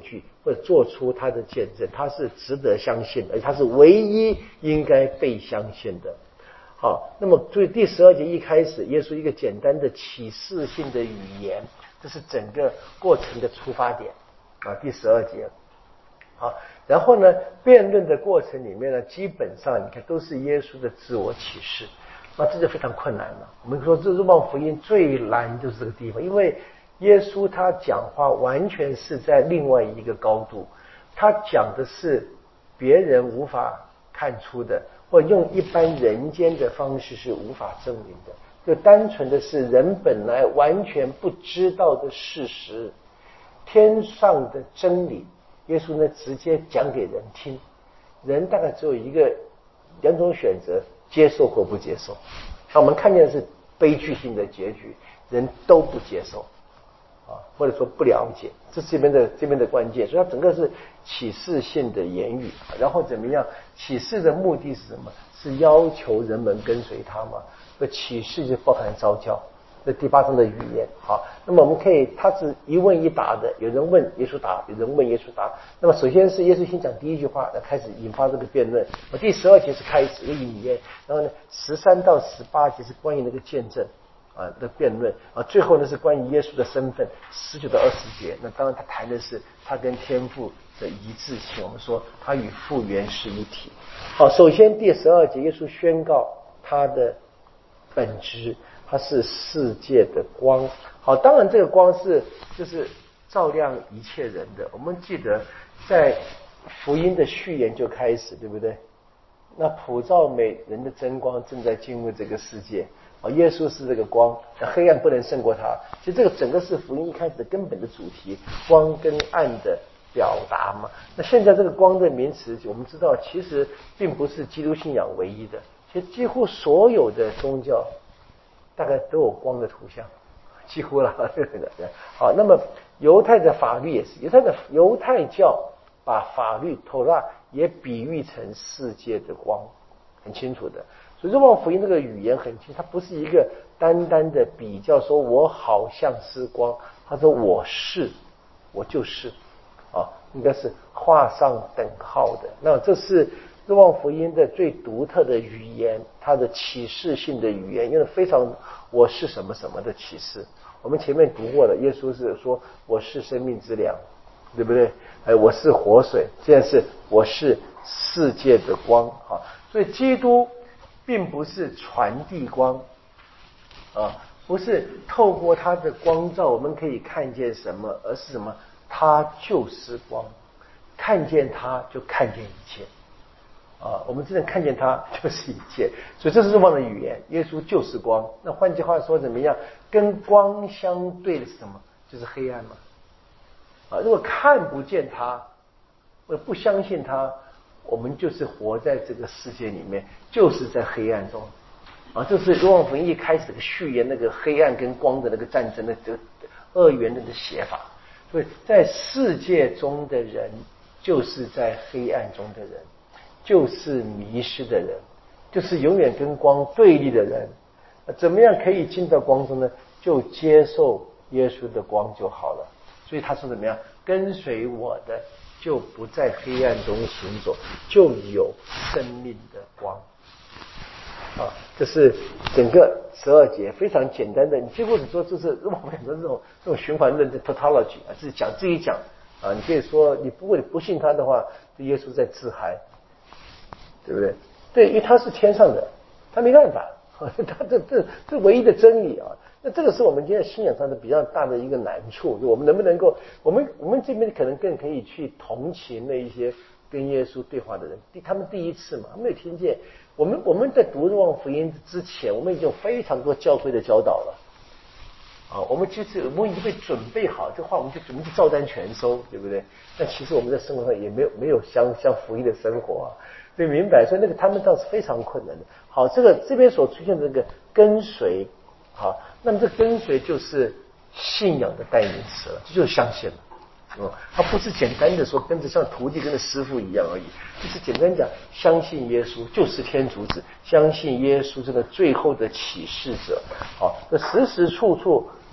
或者做出他的见证，他是值得相信的，而且他是唯一应该被相信的。好，那么所以第12节一开始，耶稣一个简单的启示性的语言，这是整个过程的出发点啊。第12节，好，然后呢，辩论的过程里面呢，基本上你看都是耶稣的自我启示，那这就非常困难了。我们说这若望福音最难就是这个地方，因为耶稣他讲话完全是在另外一个高度，他讲的是别人无法看出的，或用一般人间的方式是无法证明的，就单纯的是人本来完全不知道的事实，天上的真理，耶稣呢直接讲给人听，人大概只有两种选择，接受或不接受。那我们看见的是悲剧性的结局，人都不接受啊，或者说不了解，这是这边的关键。所以它整个是启示性的言语，然后怎么样？启示的目的是什么？是要求人们跟随他嘛？那启示就包含召教，这第8章的语言。好，那么我们可以，他是一问一答的，有人问耶稣答，有人问耶稣答。那么首先是耶稣先讲第一句话，来开始引发这个辩论。第12节是开始一个引言，然后呢13到18节是关于那个见证的辩论啊，最后呢是关于耶稣的身份，19到20节。那当然他谈的是他跟天父的一致性，我们说他与父原是一体。好，首先第12节耶稣宣告他的本质，他是世界的光。好，当然这个光就是照亮一切人的。我们记得在福音的序言就开始，对不对？那普照美人的真光正在进入这个世界啊，耶稣是这个光，黑暗不能胜过他。其实这个整个是福音一开始的根本的主题，光跟暗的表达嘛。那现在这个光的名词，我们知道其实并不是基督信仰唯一的，其实几乎所有的宗教大概都有光的图像，几乎了。好，那么犹太的法律也是，犹太教把法律托拉也比喻成世界的光，很清楚的。所以若望福音这个语言很清楚，它不是一个单单的比较，说我好像是光，他说我是，我就是啊，应该是画上等号的。那这是若望福音的最独特的语言，它的启示性的语言，因为非常我是什么什么的启示。我们前面读过了，耶稣是说我是生命之粮，对不对？我是活水，现在是我是世界的光啊。所以基督并不是传递光啊，不是透过他的光照我们可以看见什么，而是什么？他就是光，看见他就看见一切啊！我们真正看见他就是一切，所以这是若望的语言。耶稣就是光。那换句话说，怎么样？跟光相对的是什么？就是黑暗嘛。啊，如果看不见他，或者不相信他，我们就是活在这个世界里面，就是在黑暗中。啊，这是若望福音一开始的序言，那个黑暗跟光的那个战争的这个二元的写法。所以在世界中的人，就是在黑暗中的人，就是迷失的人，就是永远跟光对立的人。怎么样可以进到光中呢？就接受耶稣的光就好了。所以他说怎么样？跟随我的，就不在黑暗中行走，就有生命的光。啊，这是整个12节非常简单的，你几乎你说这是若望很多这种循环论的 tautology 啊，是讲自己讲啊，你可以说你如果你不信他的话，耶稣在自嗨，对不对？对，因为他是天上的，他没办法，他这唯一的真理啊。那这个是我们今天信仰上的比较大的一个难处，就我们能不能够，我们这边可能更可以去同情那一些跟耶稣对话的人，他们第一次嘛，他们没有听见。我们在读若望福音之前，我们已经有非常多教会的教导了啊，我们已经被准备好，这话我们就准备照单全收，对不对？但其实我们在生活上也没有像福音的生活啊，对，明白？所以那个他们倒是非常困难的。好，这边所出现的这个跟随，好，那么这跟随就是信仰的代名词了，这就是相信了。他不是简单的说跟着像徒弟跟着师傅一样而已，就是简单讲相信耶稣就是天主子，相信耶稣这个最后的启示者。好，那时时处处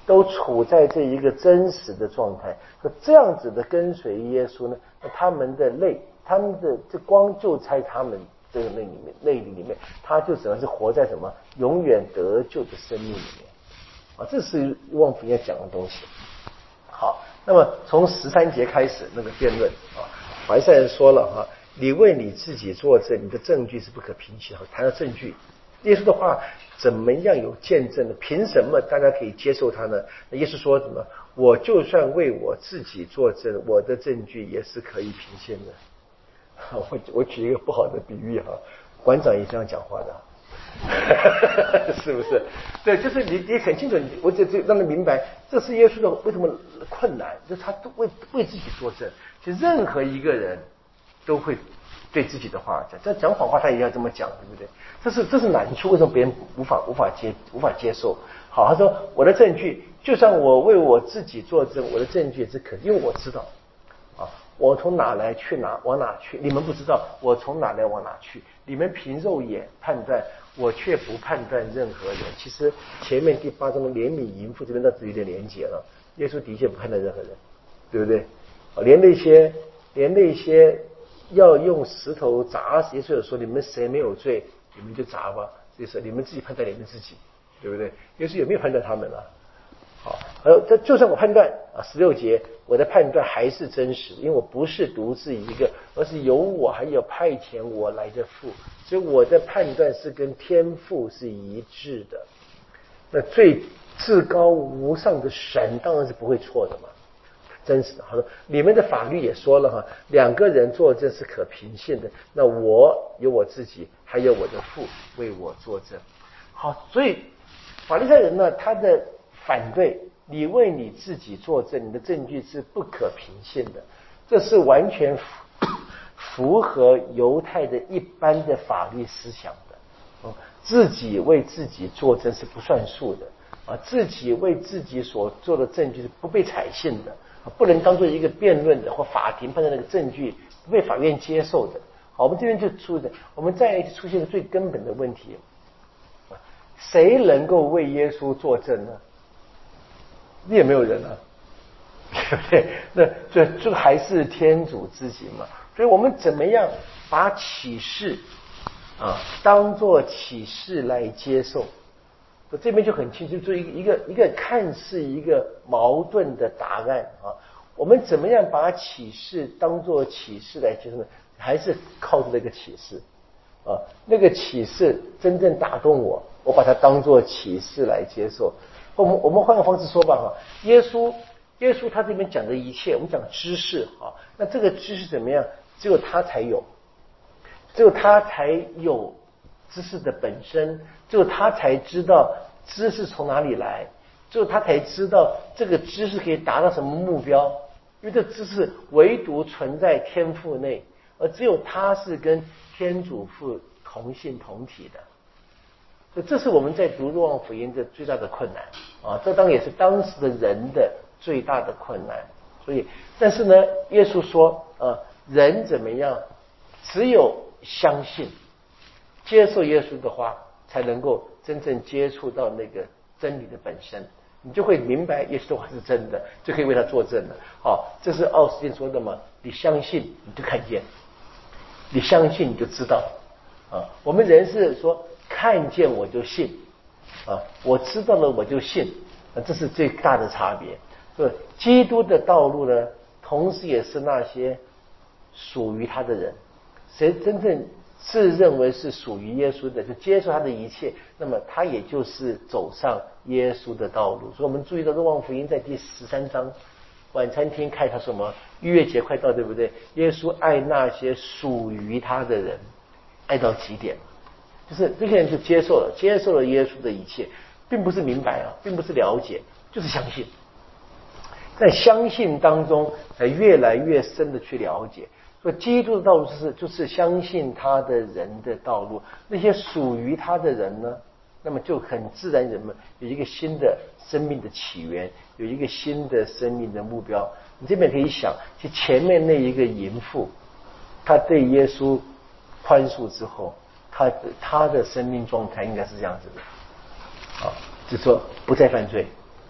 都处在这一个真实的状态。这样子的跟随耶稣呢，他们的泪，他们的这光就在他们这个内里面，他就只能是活在什么永远得救的生命里面啊，这是望福音要讲的东西。好，那么从13节开始那个辩论啊，法利赛人说了哈，你为你自己作证，你的证据是不可凭借的。谈到证据，耶稣的话怎么样有见证呢？凭什么大家可以接受他呢？那耶稣说什么？我就算为我自己作证，我的证据也是可以凭借的。我举一个不好的比喻哈，馆长也这样讲话的。是不是？对，就是你很清楚，我就让他明白，这是耶稣的为什么困难，就是他都为自己作证。其实任何一个人都会对自己的话讲，这讲谎话他也要这么讲，对不对？这是难处，为什么别人无法接受？好，他说我的证据，就算我为我自己作证，我的证据也是可，因为我知道啊，我从哪来去哪往哪去，你们不知道我从哪来往哪去，你们凭肉眼判断，我却不判断任何人。其实前面第8章的怜悯淫妇这边倒是有点连结了，耶稣的确不判断任何人，对不对？连那些要用石头砸死耶稣的说，你们谁没有罪，你们就砸吧，就是你们自己判断你们自己，对不对？耶稣有没有判断他们啊？好，这就算我判断啊，16节我的判断还是真实，因为我不是独自一个，而是有我还有派遣我来的父，所以我的判断是跟天父是一致的。那最至高无上的神当然是不会错的嘛，真实的。好，你们的法律也说了哈，2个人作证是可凭信的，那我有我自己，还有我的父为我作证。好，所以法利赛人呢，他的反对你为你自己作证，你的证据是不可凭信的，这是完全符合犹太的一般的法律思想的。自己为自己作证是不算数的啊，自己为自己所做的证据是不被采信的，不能当做一个辩论的或法庭判断那个证据，不被法院接受的。好，我们这边就我们再出现最根本的问题，谁能够为耶稣作证呢？也没有人啊，对不对？那这个还是天主自己嘛。所以我们怎么样把启示啊当作启示来接受？这边就很清楚，做一个看似一个矛盾的答案啊。我们怎么样把启示当作启示来接受呢？还是靠着那个启示啊，那个启示真正打动我把它当作启示来接受。我们换个方式说吧哈，耶稣他这边讲的一切，我们讲知识啊，那这个知识怎么样？只有他才有，只有他才有知识的本身，只有他才知道知识从哪里来，只有他才知道这个知识可以达到什么目标，因为这知识唯独存在天父内，而只有他是跟天主父同性同体的。所以这是我们在读若望福音的最大的困难啊，这当然也是当时的人的最大的困难。所以，但是呢，耶稣说人怎么样？只有相信、接受耶稣的话，才能够真正接触到那个真理的本身，你就会明白耶稣的话是真的，就可以为他作证了。好，这是奥斯汀说的嘛？你相信你就看见，你相信你就知道啊。我们人是说看见我就信啊，我知道了我就信啊，这是最大的差别。基督的道路呢，同时也是那些属于他的人，谁真正自认为是属于耶稣的，就接受他的一切，那么他也就是走上耶稣的道路。所以我们注意到若望福音在第13章晚餐厅开他什么逾越节快到，对不对？耶稣爱那些属于他的人，爱到极点，就是这些人就接受了耶稣的一切，并不是明白啊，并不是了解，就是相信。在相信当中才越来越深的去了解。所以基督的道路就是相信他的人的道路。那些属于他的人呢，那么就很自然，人们有一个新的生命的起源，有一个新的生命的目标。你这边可以想，就前面那一个淫妇，他对耶稣宽恕之后，他的生命状态应该是这样子的，就说不再犯罪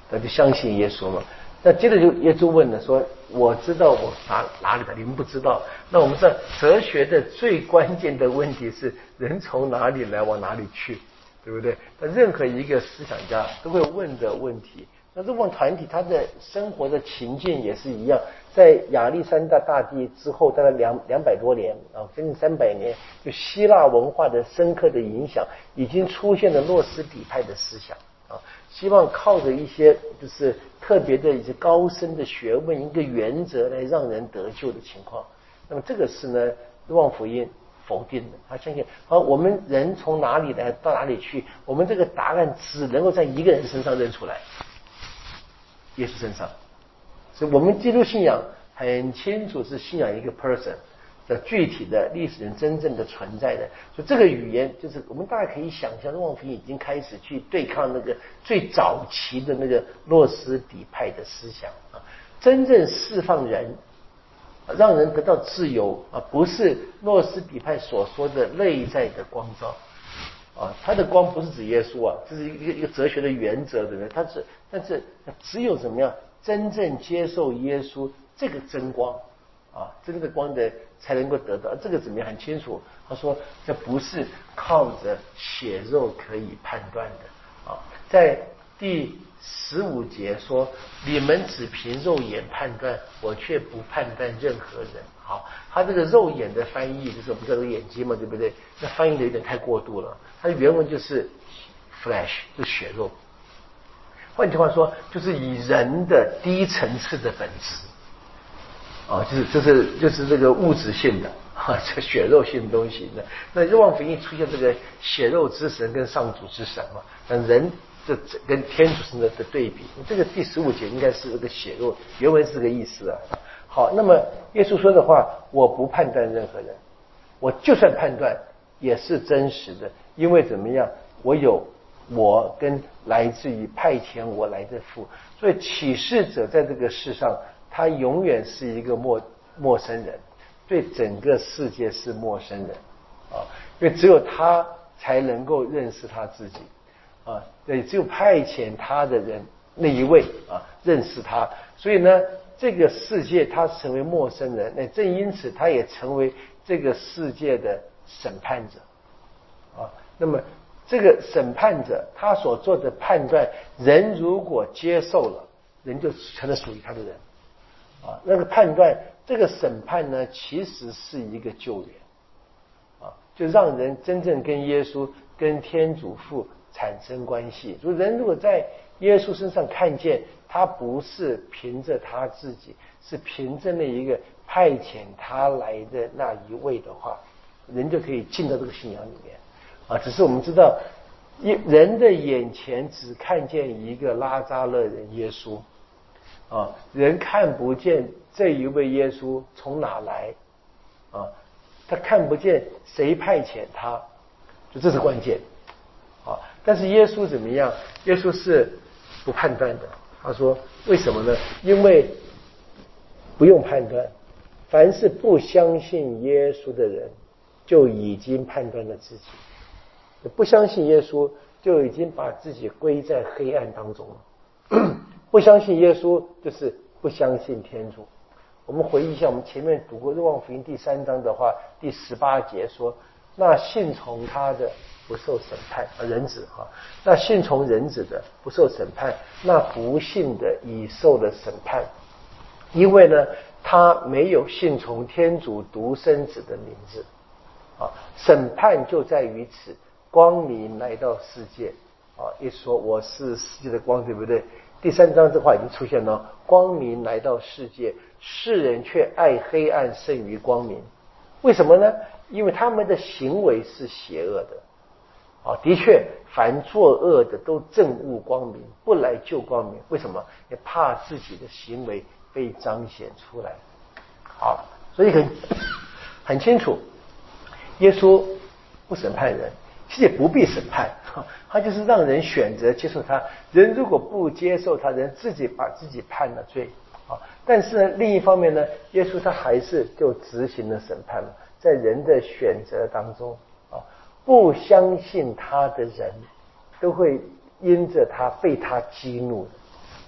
他就相信耶稣嘛。那接着就耶稣问了说：“我知道我哪里的，你们不知道。”那我们知道哲学的最关键的问题是人从哪里来往哪里去，对不对？那任何一个思想家都会问的问题。那若望团体他的生活的情境也是一样，在亚历山大大帝之后大概200多年啊，将近300年，就希腊文化的深刻的影响，已经出现了诺斯底派的思想啊，希望靠着一些就是特别的一些高深的学问，一个原则来让人得救的情况。那么这个是呢，若望福音否定的。他相信我们人从哪里来到哪里去，我们这个答案只能够在一个人身上认出来，耶稣身上。所以我们基督信仰很清楚是信仰一个 person 的具体的历史人真正的存在的。所以这个语言就是我们大概可以想象，若望福音已经开始去对抗那个最早期的那个诺斯底派的思想啊，真正释放人让人得到自由啊，不是诺斯底派所说的内在的光照啊，他的光不是指耶稣啊，这是一个哲学的原则，对不对？但是只有怎么样真正接受耶稣这个真光啊，真的光的才能够得到。这个怎么样很清楚？他说这不是靠着血肉可以判断的啊，在第15节说：“你们只凭肉眼判断，我却不判断任何人。”好，他这个肉眼的翻译就是我们叫做眼睛嘛，对不对？那翻译的有点太过度了。它的原文就是 flesh， 就是血肉。换句话说，就是以人的低层次的本质啊，就是这个物质性的啊，这血肉性的东西。那若望福音出现这个血肉之神跟上主之神嘛，那人这跟天主神的对比，这个第15节应该是这个血肉，原文是这个意思啊。好，那么耶稣说的话，我不判断任何人，我就算判断也是真实的，因为怎么样，我跟来自于派遣我来的父，所以启示者在这个世上，他永远是一个陌生人，对整个世界是陌生人啊，因为只有他才能够认识他自己啊，对，只有派遣他的人那一位啊认识他，所以呢，这个世界他成为陌生人，那正因此他也成为这个世界的审判者啊。那么这个审判者他所做的判断，人如果接受了，人就成了属于他的人啊。那个判断，这个审判呢，其实是一个救援啊，就让人真正跟耶稣、跟天主父产生关系。就人如果在耶稣身上看见，他不是凭着他自己，是凭着那一个派遣他来的那一位的话，人就可以进到这个信仰里面啊。只是我们知道，人的眼前只看见一个拉扎勒人耶稣啊，人看不见这一位耶稣从哪来啊，他看不见谁派遣他，就这是关键啊。但是耶稣怎么样？耶稣是不判断的。他说为什么呢？因为不用判断，凡是不相信耶稣的人就已经判断了自己，不相信耶稣就已经把自己归在黑暗当中了。不相信耶稣就是不相信天主。我们回忆一下，我们前面读过若望福音第3章的话，第18节说，那信从他的不受审判，人子啊，那信从人子的不受审判，那不信的已受了审判，因为呢，他没有信从天主独生子的名字啊。审判就在于此，光明来到世界啊，一说我是世界的光，对不对？第3章这话已经出现了，光明来到世界，世人却爱黑暗胜于光明。为什么呢？因为他们的行为是邪恶的啊。的确，凡作恶的都憎恶光明，不来救光明。为什么？也怕自己的行为被彰显出来。好，所以很清楚，耶稣不审判人，其实也不必审判，他就是让人选择接受他。人如果不接受他，人自己把自己判了罪啊。但是呢，另一方面呢，耶稣他还是就执行了审判了，在人的选择当中啊，不相信他的人都会因着他被他激怒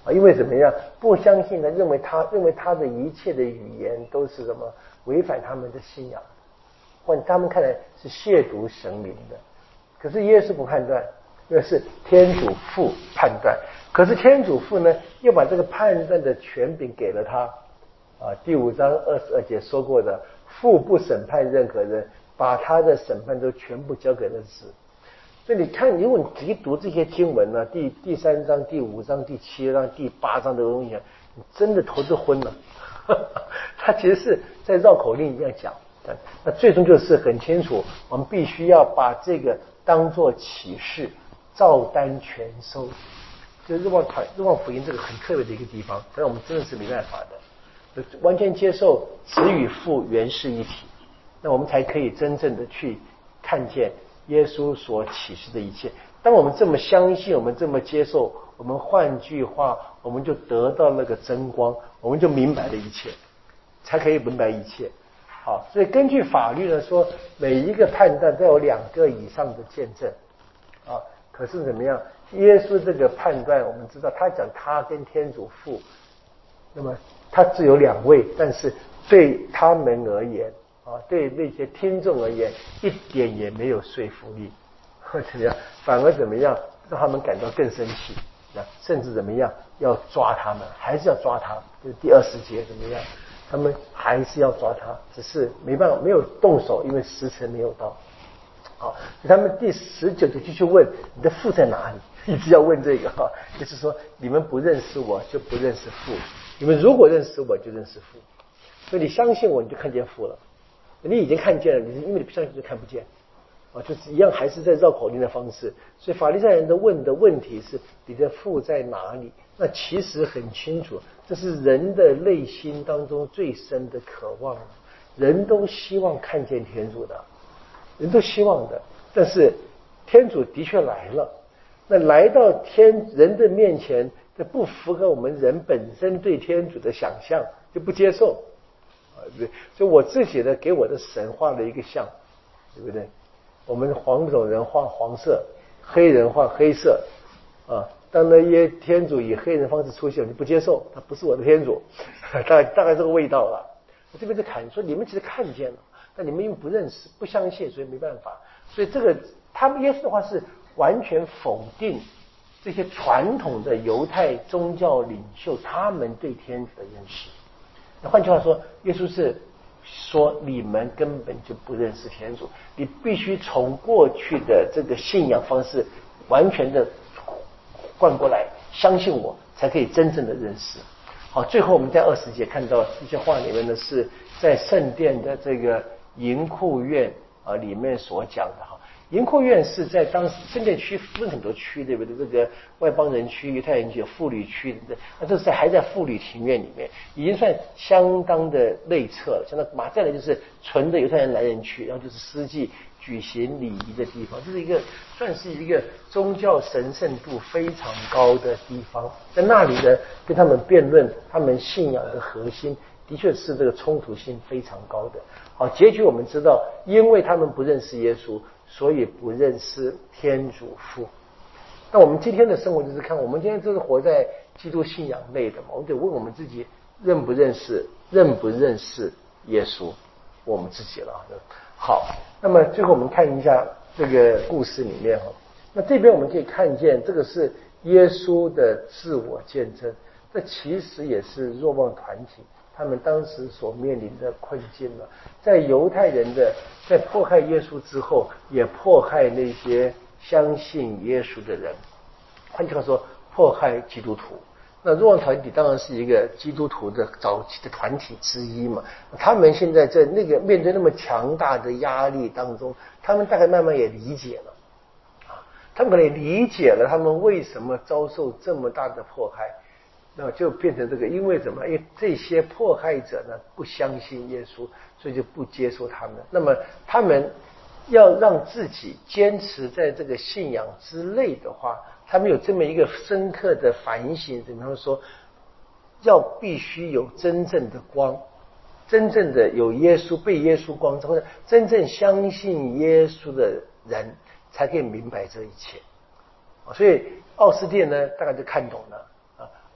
因为怎么样？不相信的认为他的一切的语言都是什么违反他们的信仰，或者他们看来是亵渎神明的。可是耶稣不判断，因为是天主父判断。可是天主父呢，又把这个判断的权柄给了他。第5章22节说过的，父不审判任何人，把他的审判都全部交给了子。所以你看，如果你仔细读这些经文呢，第3章、第5章、第7章、第8章的东西，你真的头都昏了。他其实是在绕口令一样讲。那最终就是很清楚，我们必须要把这个当作启示，照单全收。就是日望福音这个很特别的一个地方，但是我们真的是没办法的，完全接受子与父原是一体，那我们才可以真正的去看见耶稣所启示的一切。当我们这么相信，我们这么接受，我们换句话，我们就得到那个真光，我们就明白了一切，才可以明白一切。好，所以根据法律呢说，每一个判断都有2个以上的见证。可是怎么样？耶稣这个判断，我们知道他讲他跟天主父，那么他只有2位，但是对他们而言，对那些听众而言，一点也没有说服力，或怎么样，反而怎么样，让他们感到更生气，甚至怎么样，要抓他们，还是要抓他。就是第20节怎么样？他们还是要抓他，只是没办法，没有动手，因为时辰没有到。好，他们第19节继续问你的父在哪里，一直要问这个就是说你们不认识我就不认识父，你们如果认识我就认识父，所以你相信我你就看见父了，你已经看见了，你因为你不相信就看不见就是一样还是在绕口令的方式。所以法利赛人的问的问题是你的父在哪里，那其实很清楚，这是人的内心当中最深的渴望，人都希望看见天主的，人都希望的，但是天主的确来了，那来到人的面前，这不符合我们人本身对天主的想象，就不接受所以我自己呢，给我的神画了一个像，对不对？我们黄种人画黄色，黑人画黑色当那些天主以黑人方式出现，我就不接受，他不是我的天主，大概这个味道了。我这边在看说，你们其实看见了，但你们因为不认识、不相信，所以没办法。所以这个他们耶稣的话是完全否定这些传统的犹太宗教领袖他们对天主的认识。那换句话说，耶稣是说你们根本就不认识天主，你必须从过去的这个信仰方式完全的换过来，相信我才可以真正的认识。好，最后我们在20节看到这些话里面呢，是在圣殿的这个银库院里面所讲的银库院是在当时圣殿区分很多区，对不对？这个外邦人区、犹太人区有妇女区，对不对？那这是还在妇女庭院里面，已经算相当的内侧了。相当再来就是纯的犹太人男人区，然后就是司祭举行礼仪的地方，这是算是一个宗教神圣度非常高的地方。在那里呢，跟他们辩论他们信仰的核心，的确是这个冲突性非常高的。好，结局我们知道，因为他们不认识耶稣，所以不认识天主父。那我们今天的生活就是看，我们今天就是活在基督信仰内的嘛，我们得问我们自己认不认识耶稣，我们自己了。好，那么最后我们看一下这个故事里面那这边我们可以看见这个是耶稣的自我见证，这其实也是若望团体他们当时所面临的困境了。在犹太人在迫害耶稣之后，也迫害那些相信耶稣的人，换句话说，迫害基督徒。那若望团体当然是一个基督徒的早期的团体之一嘛，他们现在在那个面对那么强大的压力当中，他们大概慢慢也理解了他们可能也理解了他们为什么遭受这么大的迫害，那就变成这个，因为什么？因为这些迫害者呢不相信耶稣，所以就不接受他们。那么他们要让自己坚持在这个信仰之内的话，他们有这么一个深刻的反省，比方说要必须有真正的光，真正的有耶稣被耶稣光照，或者真正相信耶稣的人才可以明白这一切。所以奥斯定呢大概就看懂了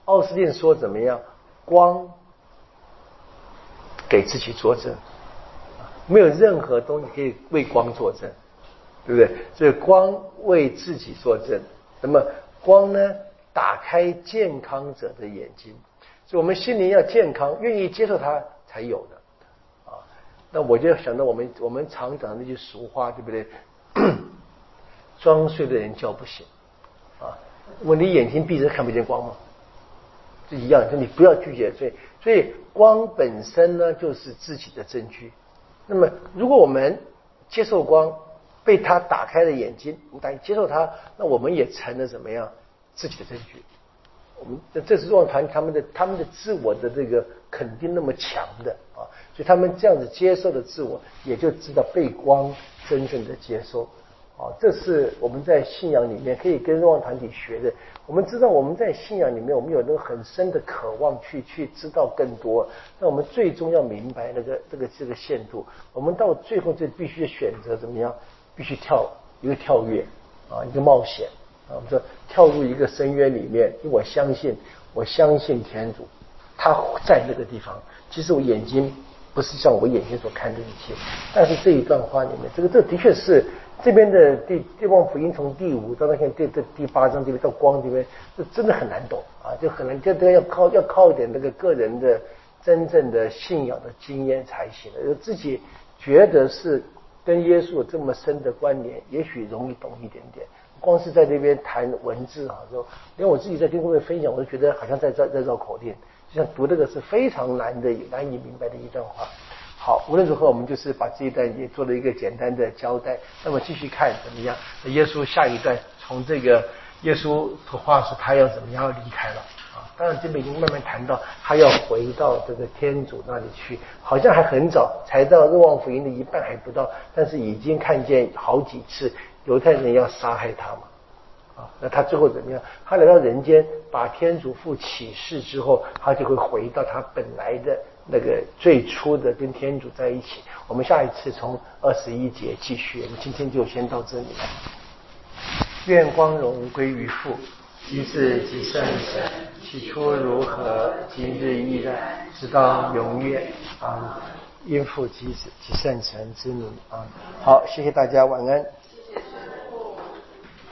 奥斯汀说怎么样？光给自己作证，没有任何东西可以为光作证，对不对？所以光为自己作证。那么光呢，打开健康者的眼睛，所以我们心灵要健康，愿意接受它才有的啊。那我就想到我们常讲的那句俗话，对不对？装睡的人叫不醒啊。问你眼睛闭着看不见光吗？是一样，就你不要拒绝睡。所以光本身呢，就是自己的证据。那么如果我们接受光，被它打开了眼睛，我们接受它，那我们也成了怎么样自己的证据。我们这是若望团他们的自我的这个肯定那么强的啊，所以他们这样子接受的自我，也就知道被光真正的接受啊。这是我们在信仰里面可以跟若望团体学的。我们知道我们在信仰里面，我们有那个很深的渴望去知道更多。那我们最终要明白这个限度。我们到最后就必须选择怎么样，必须一个跳跃啊，一个冒险啊。我们说跳入一个深渊里面，因为我相信天主，他在那个地方。其实我眼睛不是像我眼睛所看的一切，但是这一段话里面，这的确是。这边的地望福音从第5到那看第8章这边到光这边，这真的很难懂啊，就很难，这要靠一点那个个人的真正的信仰的经验才行的。自己觉得是跟耶稣有这么深的关联，也许容易懂一点点。光是在这边谈文字啊，连我自己在跟各位分享，我都觉得好像在绕口令，就像读这个是非常难以明白的一段话。好，无论如何，我们就是把这一段也做了一个简单的交代。那么继续看怎么样？耶稣下一段从这个耶稣的话是他要怎么样离开了啊？当然这边已经慢慢谈到他要回到这个天主那里去，好像还很早，才到若望福音的一半还不到，但是已经看见好几次犹太人要杀害他嘛。啊，那他最后怎么样？他来到人间，把天主父启示之后，他就会回到他本来的那个最初的跟天主在一起。我们下一次从21节继续，我们今天就先到这里了。愿光荣归于父，及子及圣神，起初如何，今日亦然，直到永远。啊，因父及子及圣神之名。啊，好，谢谢大家，晚安。